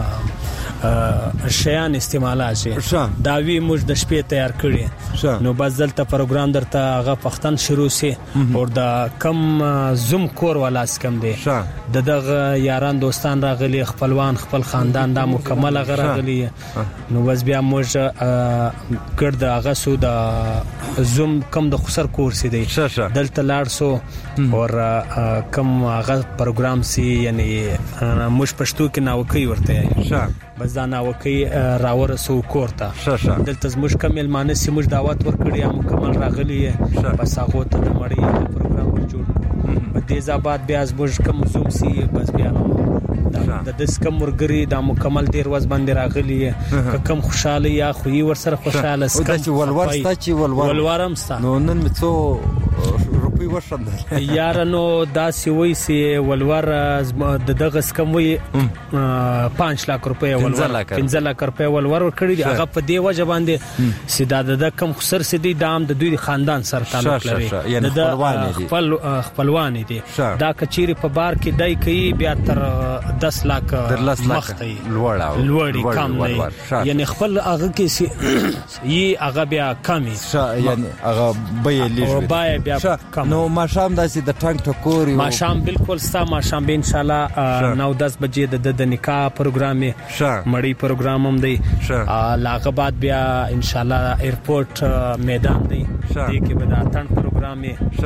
شیان استعمالات شي دا وی موږ د شپې تیار کړی نو بس دلته پروګرام درته هغه پښتن شروع سي او د کم زوم کور ولاس کم دی دغه یاران دوستان راغلي خپلوان خپل خاندان دا مکمل غراغلي نو بس بیا موږ ګرد هغه سو د زوم کم د خسر کور سي دی دلته لاړ سو اور کم هغه پروګرام سي یعنی موږ پښتو کې ناوکي ورته بس دا ناوکي راورسو کورته دلته زموږ کمل مانس موږ دعوت ورکړی مکمل راغلی بس هغه ته د مړی پروګرام ور جوړ په دې ځابات بیا زموږ کم زوم سي بس بیا د دس کم مرګري د مکمل ډیر وز باندې راغلی کم خوشاله یا خو یې ور سره خوشاله سکم ولورستا چې ولورم ستا نو نن مڅو روپی وشندل یار نو دا سی وای سی ولور دغه سکم وی 5 لک روپے ولور 15 لک روپے ولور کړی هغه په دی وجه باندې سیدا د کم خسر سیدی دام د دوی خاندان سره تعلق لري د خپلوان دي دا کچيري په بار کې دای کوي بیا تر 10 لک مخته لوړی کم نه یعنی خپل هغه کې یي هغه بیا کمی یعنی هغه بیا کم نو ما شام داسې د ټنګ ټکور ما شام بالکل ستا ما شام به ان شاء الله 9-10 بجې د نکاح پروګرام مړی پروګرام هم دی لاغه بعد بیا ان شاء الله ایرپورټ میدان دی دې کې به د اتن پروګرام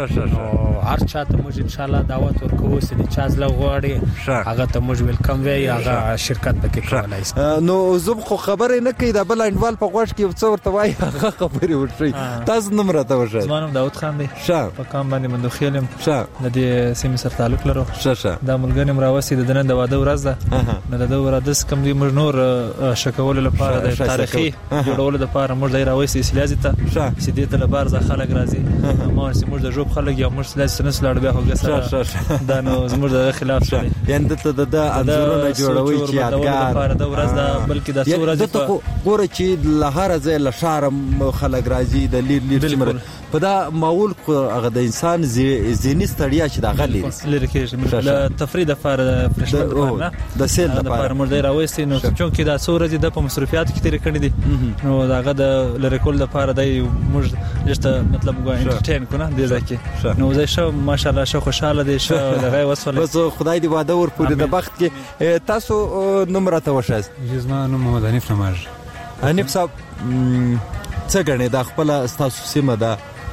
هر چاته موږ ان شاء الله دعوت ورکوو چې د چاز لغواړي هغه ته موږ ویلکم وی هغه شرکت پکې کولای نو زوب خو خبرې نه کوي د بل انډوال په غوښ کې څو ورته وای هغه خبرې وشي تاسو نوم راته وشه زمانم داوود خان دی په کام باندې مندوخیلم د دې سیمې سره تعلق لرو دا ملګری مراوسی د نن د واده ورځ ده نه د واده کم دی موږ نور شکول لپاره د تاریخي جوړول لپاره موږ دای راوسی سلیازي ته سیدې ته لپاره ځ خلک راځي ما موږ د جوب خلک یا موږ سلیازي سنس لاړ بیا هوګه سره دا نو زموږ د خلاف شي یان د انځورونه جوړوي چې یادګار لپاره د ورځ ده بلکې د څو ورځې ته ګوره چې لهار ځای له شارم خلک راځي د لیر سیمه په دا معول هغه د انسان ذهني ستړیا چې دا غلي لري کې د تفریح لپاره فرشته د سیل لپاره موږ ډیر راوستي نو چې دا څو ورځې د په مصرفيات کې تیر کړی دي نو داغه د لری کول لپاره د موږ لسته مطلب غو انټرټین کنه د ځکه نو زه شو ماشاءالله شو خوشاله دي شو دغه وسوله بس خدای دې واده ور پورې د بخت کې تاسو نمبر ته وشاس جسمه نو محمد حنیف نماز حنیف صاحب څه غنې د خپل تاسو سیمه ده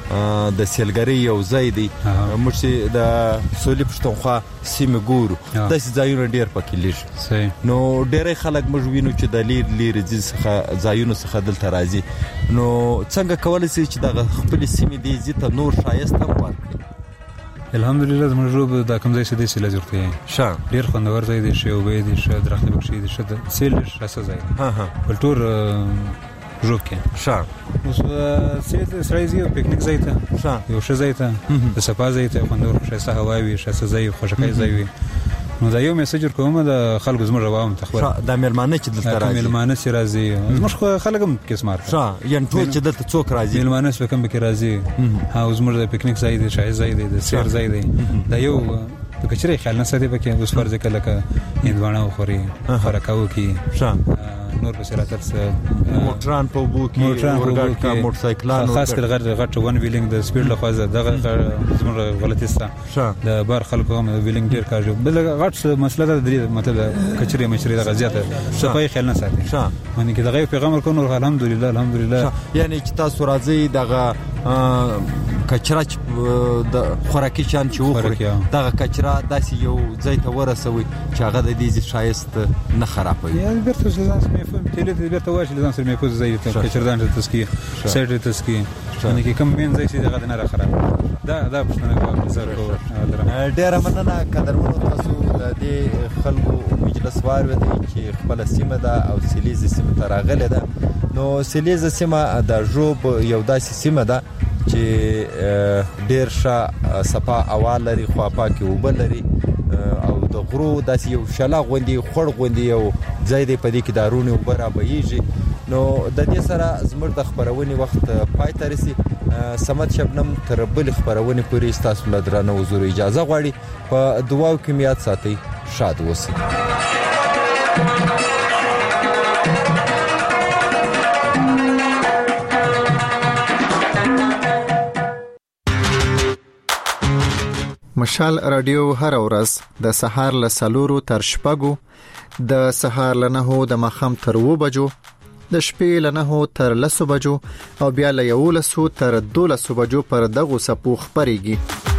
د سیلګری یو ځای دی موږ چې د سولې پښتونخوا سیمه ګورو د ځایونو ډیر پکې لږ نو ډېر خلک موږ وینو چې د لیر ځخه ځایونو څخه دلته راځي نو څنګه کولای شي چې د خپل سیمې دی زیته نور شایسته ورکړي الحمدلله زموږ روب د کوم ځای څخه سیل جوړته شه ډیر خوندور ځای دی شی وبې دی شه درخت بخشي دی شه سیل شاسه ځای ها ټول روب کې شه اوس سیل سړی زیو پکنیک ځای ته شه یو شه ځای ته د سپا ځای ته خوندور شاسه هوا وي شاسه ځای خوشکای ځای وي نو دا یو میسج ورکوم د خلکو زموږ روام تخبر د ملمانه چې دلته راځي ملمانه چې راځي زموږ خلک هم کې سمار شه یان ټول چې دلته څوک راځي ملمانه څوک هم کې راځي ها زموږ د پکنیک ځای دی شای ځای دی د سیر ځای دی دا یو د کچري خیال نه ساتي پکې اوس فرض کله ک هندوانه خوري فرقاو کې شه نور بسراتر موټران په بو کې ورګټ کا موټر سایکلان خاص کر غټ ون ویلینګ د سپیډ له خوا دغه زموږ غلطی ستا د بار خلکو هم ویلینګ ډیر کار بل غټ مسله ده مطلب کچري مشري د غزيات صفای خیال نه ساتي باندې کې دغه پیغام ورکونو الحمدلله یعنی چې تاسو راځي دغه کچرا د خوراکي شان چې وخوري دغه کچرا داسې یو ځای ته ورسوي چې هغه د دې شایست نه خرابوي یا بیرته ځان مې تل دې بیرته واش ځان سره مې پوز ځای ته کچردان ته تسکی سیټ تسکی باندې کې کم مين ځای چې دغه نه خراب دا پښتنه کوه زر ډیر مننه قدرمنو تاسو د دې خلکو مجلس وار ودی چې خپل سیمه ده او سلیز سیمه ته راغله ده نو سلیز سیمه د جوب یو داسې سیمه ده چې ډیر ښه صفا اوا لري خو پاکي وبل لري او د غرو داسې یو شلا غوندي خړ غوندي یو ځای دی په دې کې دارونه وبره بهيږي نو د دې سره زموږ د خبرونې وخت پای ته رسي سمت شبنم تر بل خبرونې پورې تاسو له درنه حضور اجازه غواړي په دعاو کې میات ساتي شاد اوسئ مشال رادیو هر ورځ د سهار له 4 تر 6 د سهار له 9 د مخام تر 2 بجو د شپې له 9 تر 10 بجو او بیا له 11 تر 12 بجو پر دغه سپو خبريږي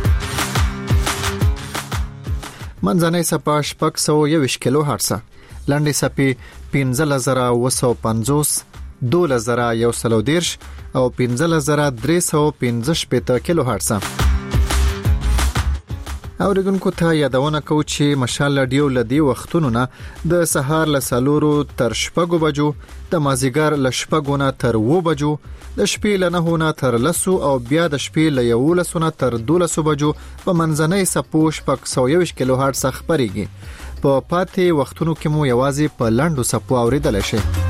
منځنۍ سپا شپږ 120 کیلو هرتز لاندې سپي 15950 12110 او 15315 کیلو هرتز او رګونکو ته یادونه کو چې مشال رادیو لدی وختونو نه د سهار له 4 تر 6 بجو د مازیګر له 6 نه تر 2 بجو د شپې له 9 نه تر 10 او بیا د شپې له 11 نه تر 12 بجو په منځنۍ سپوش 120 کیلو هرتز خبريږي په پاتې وختونو کې مو یوازې په لاندو سپو اوریدل شي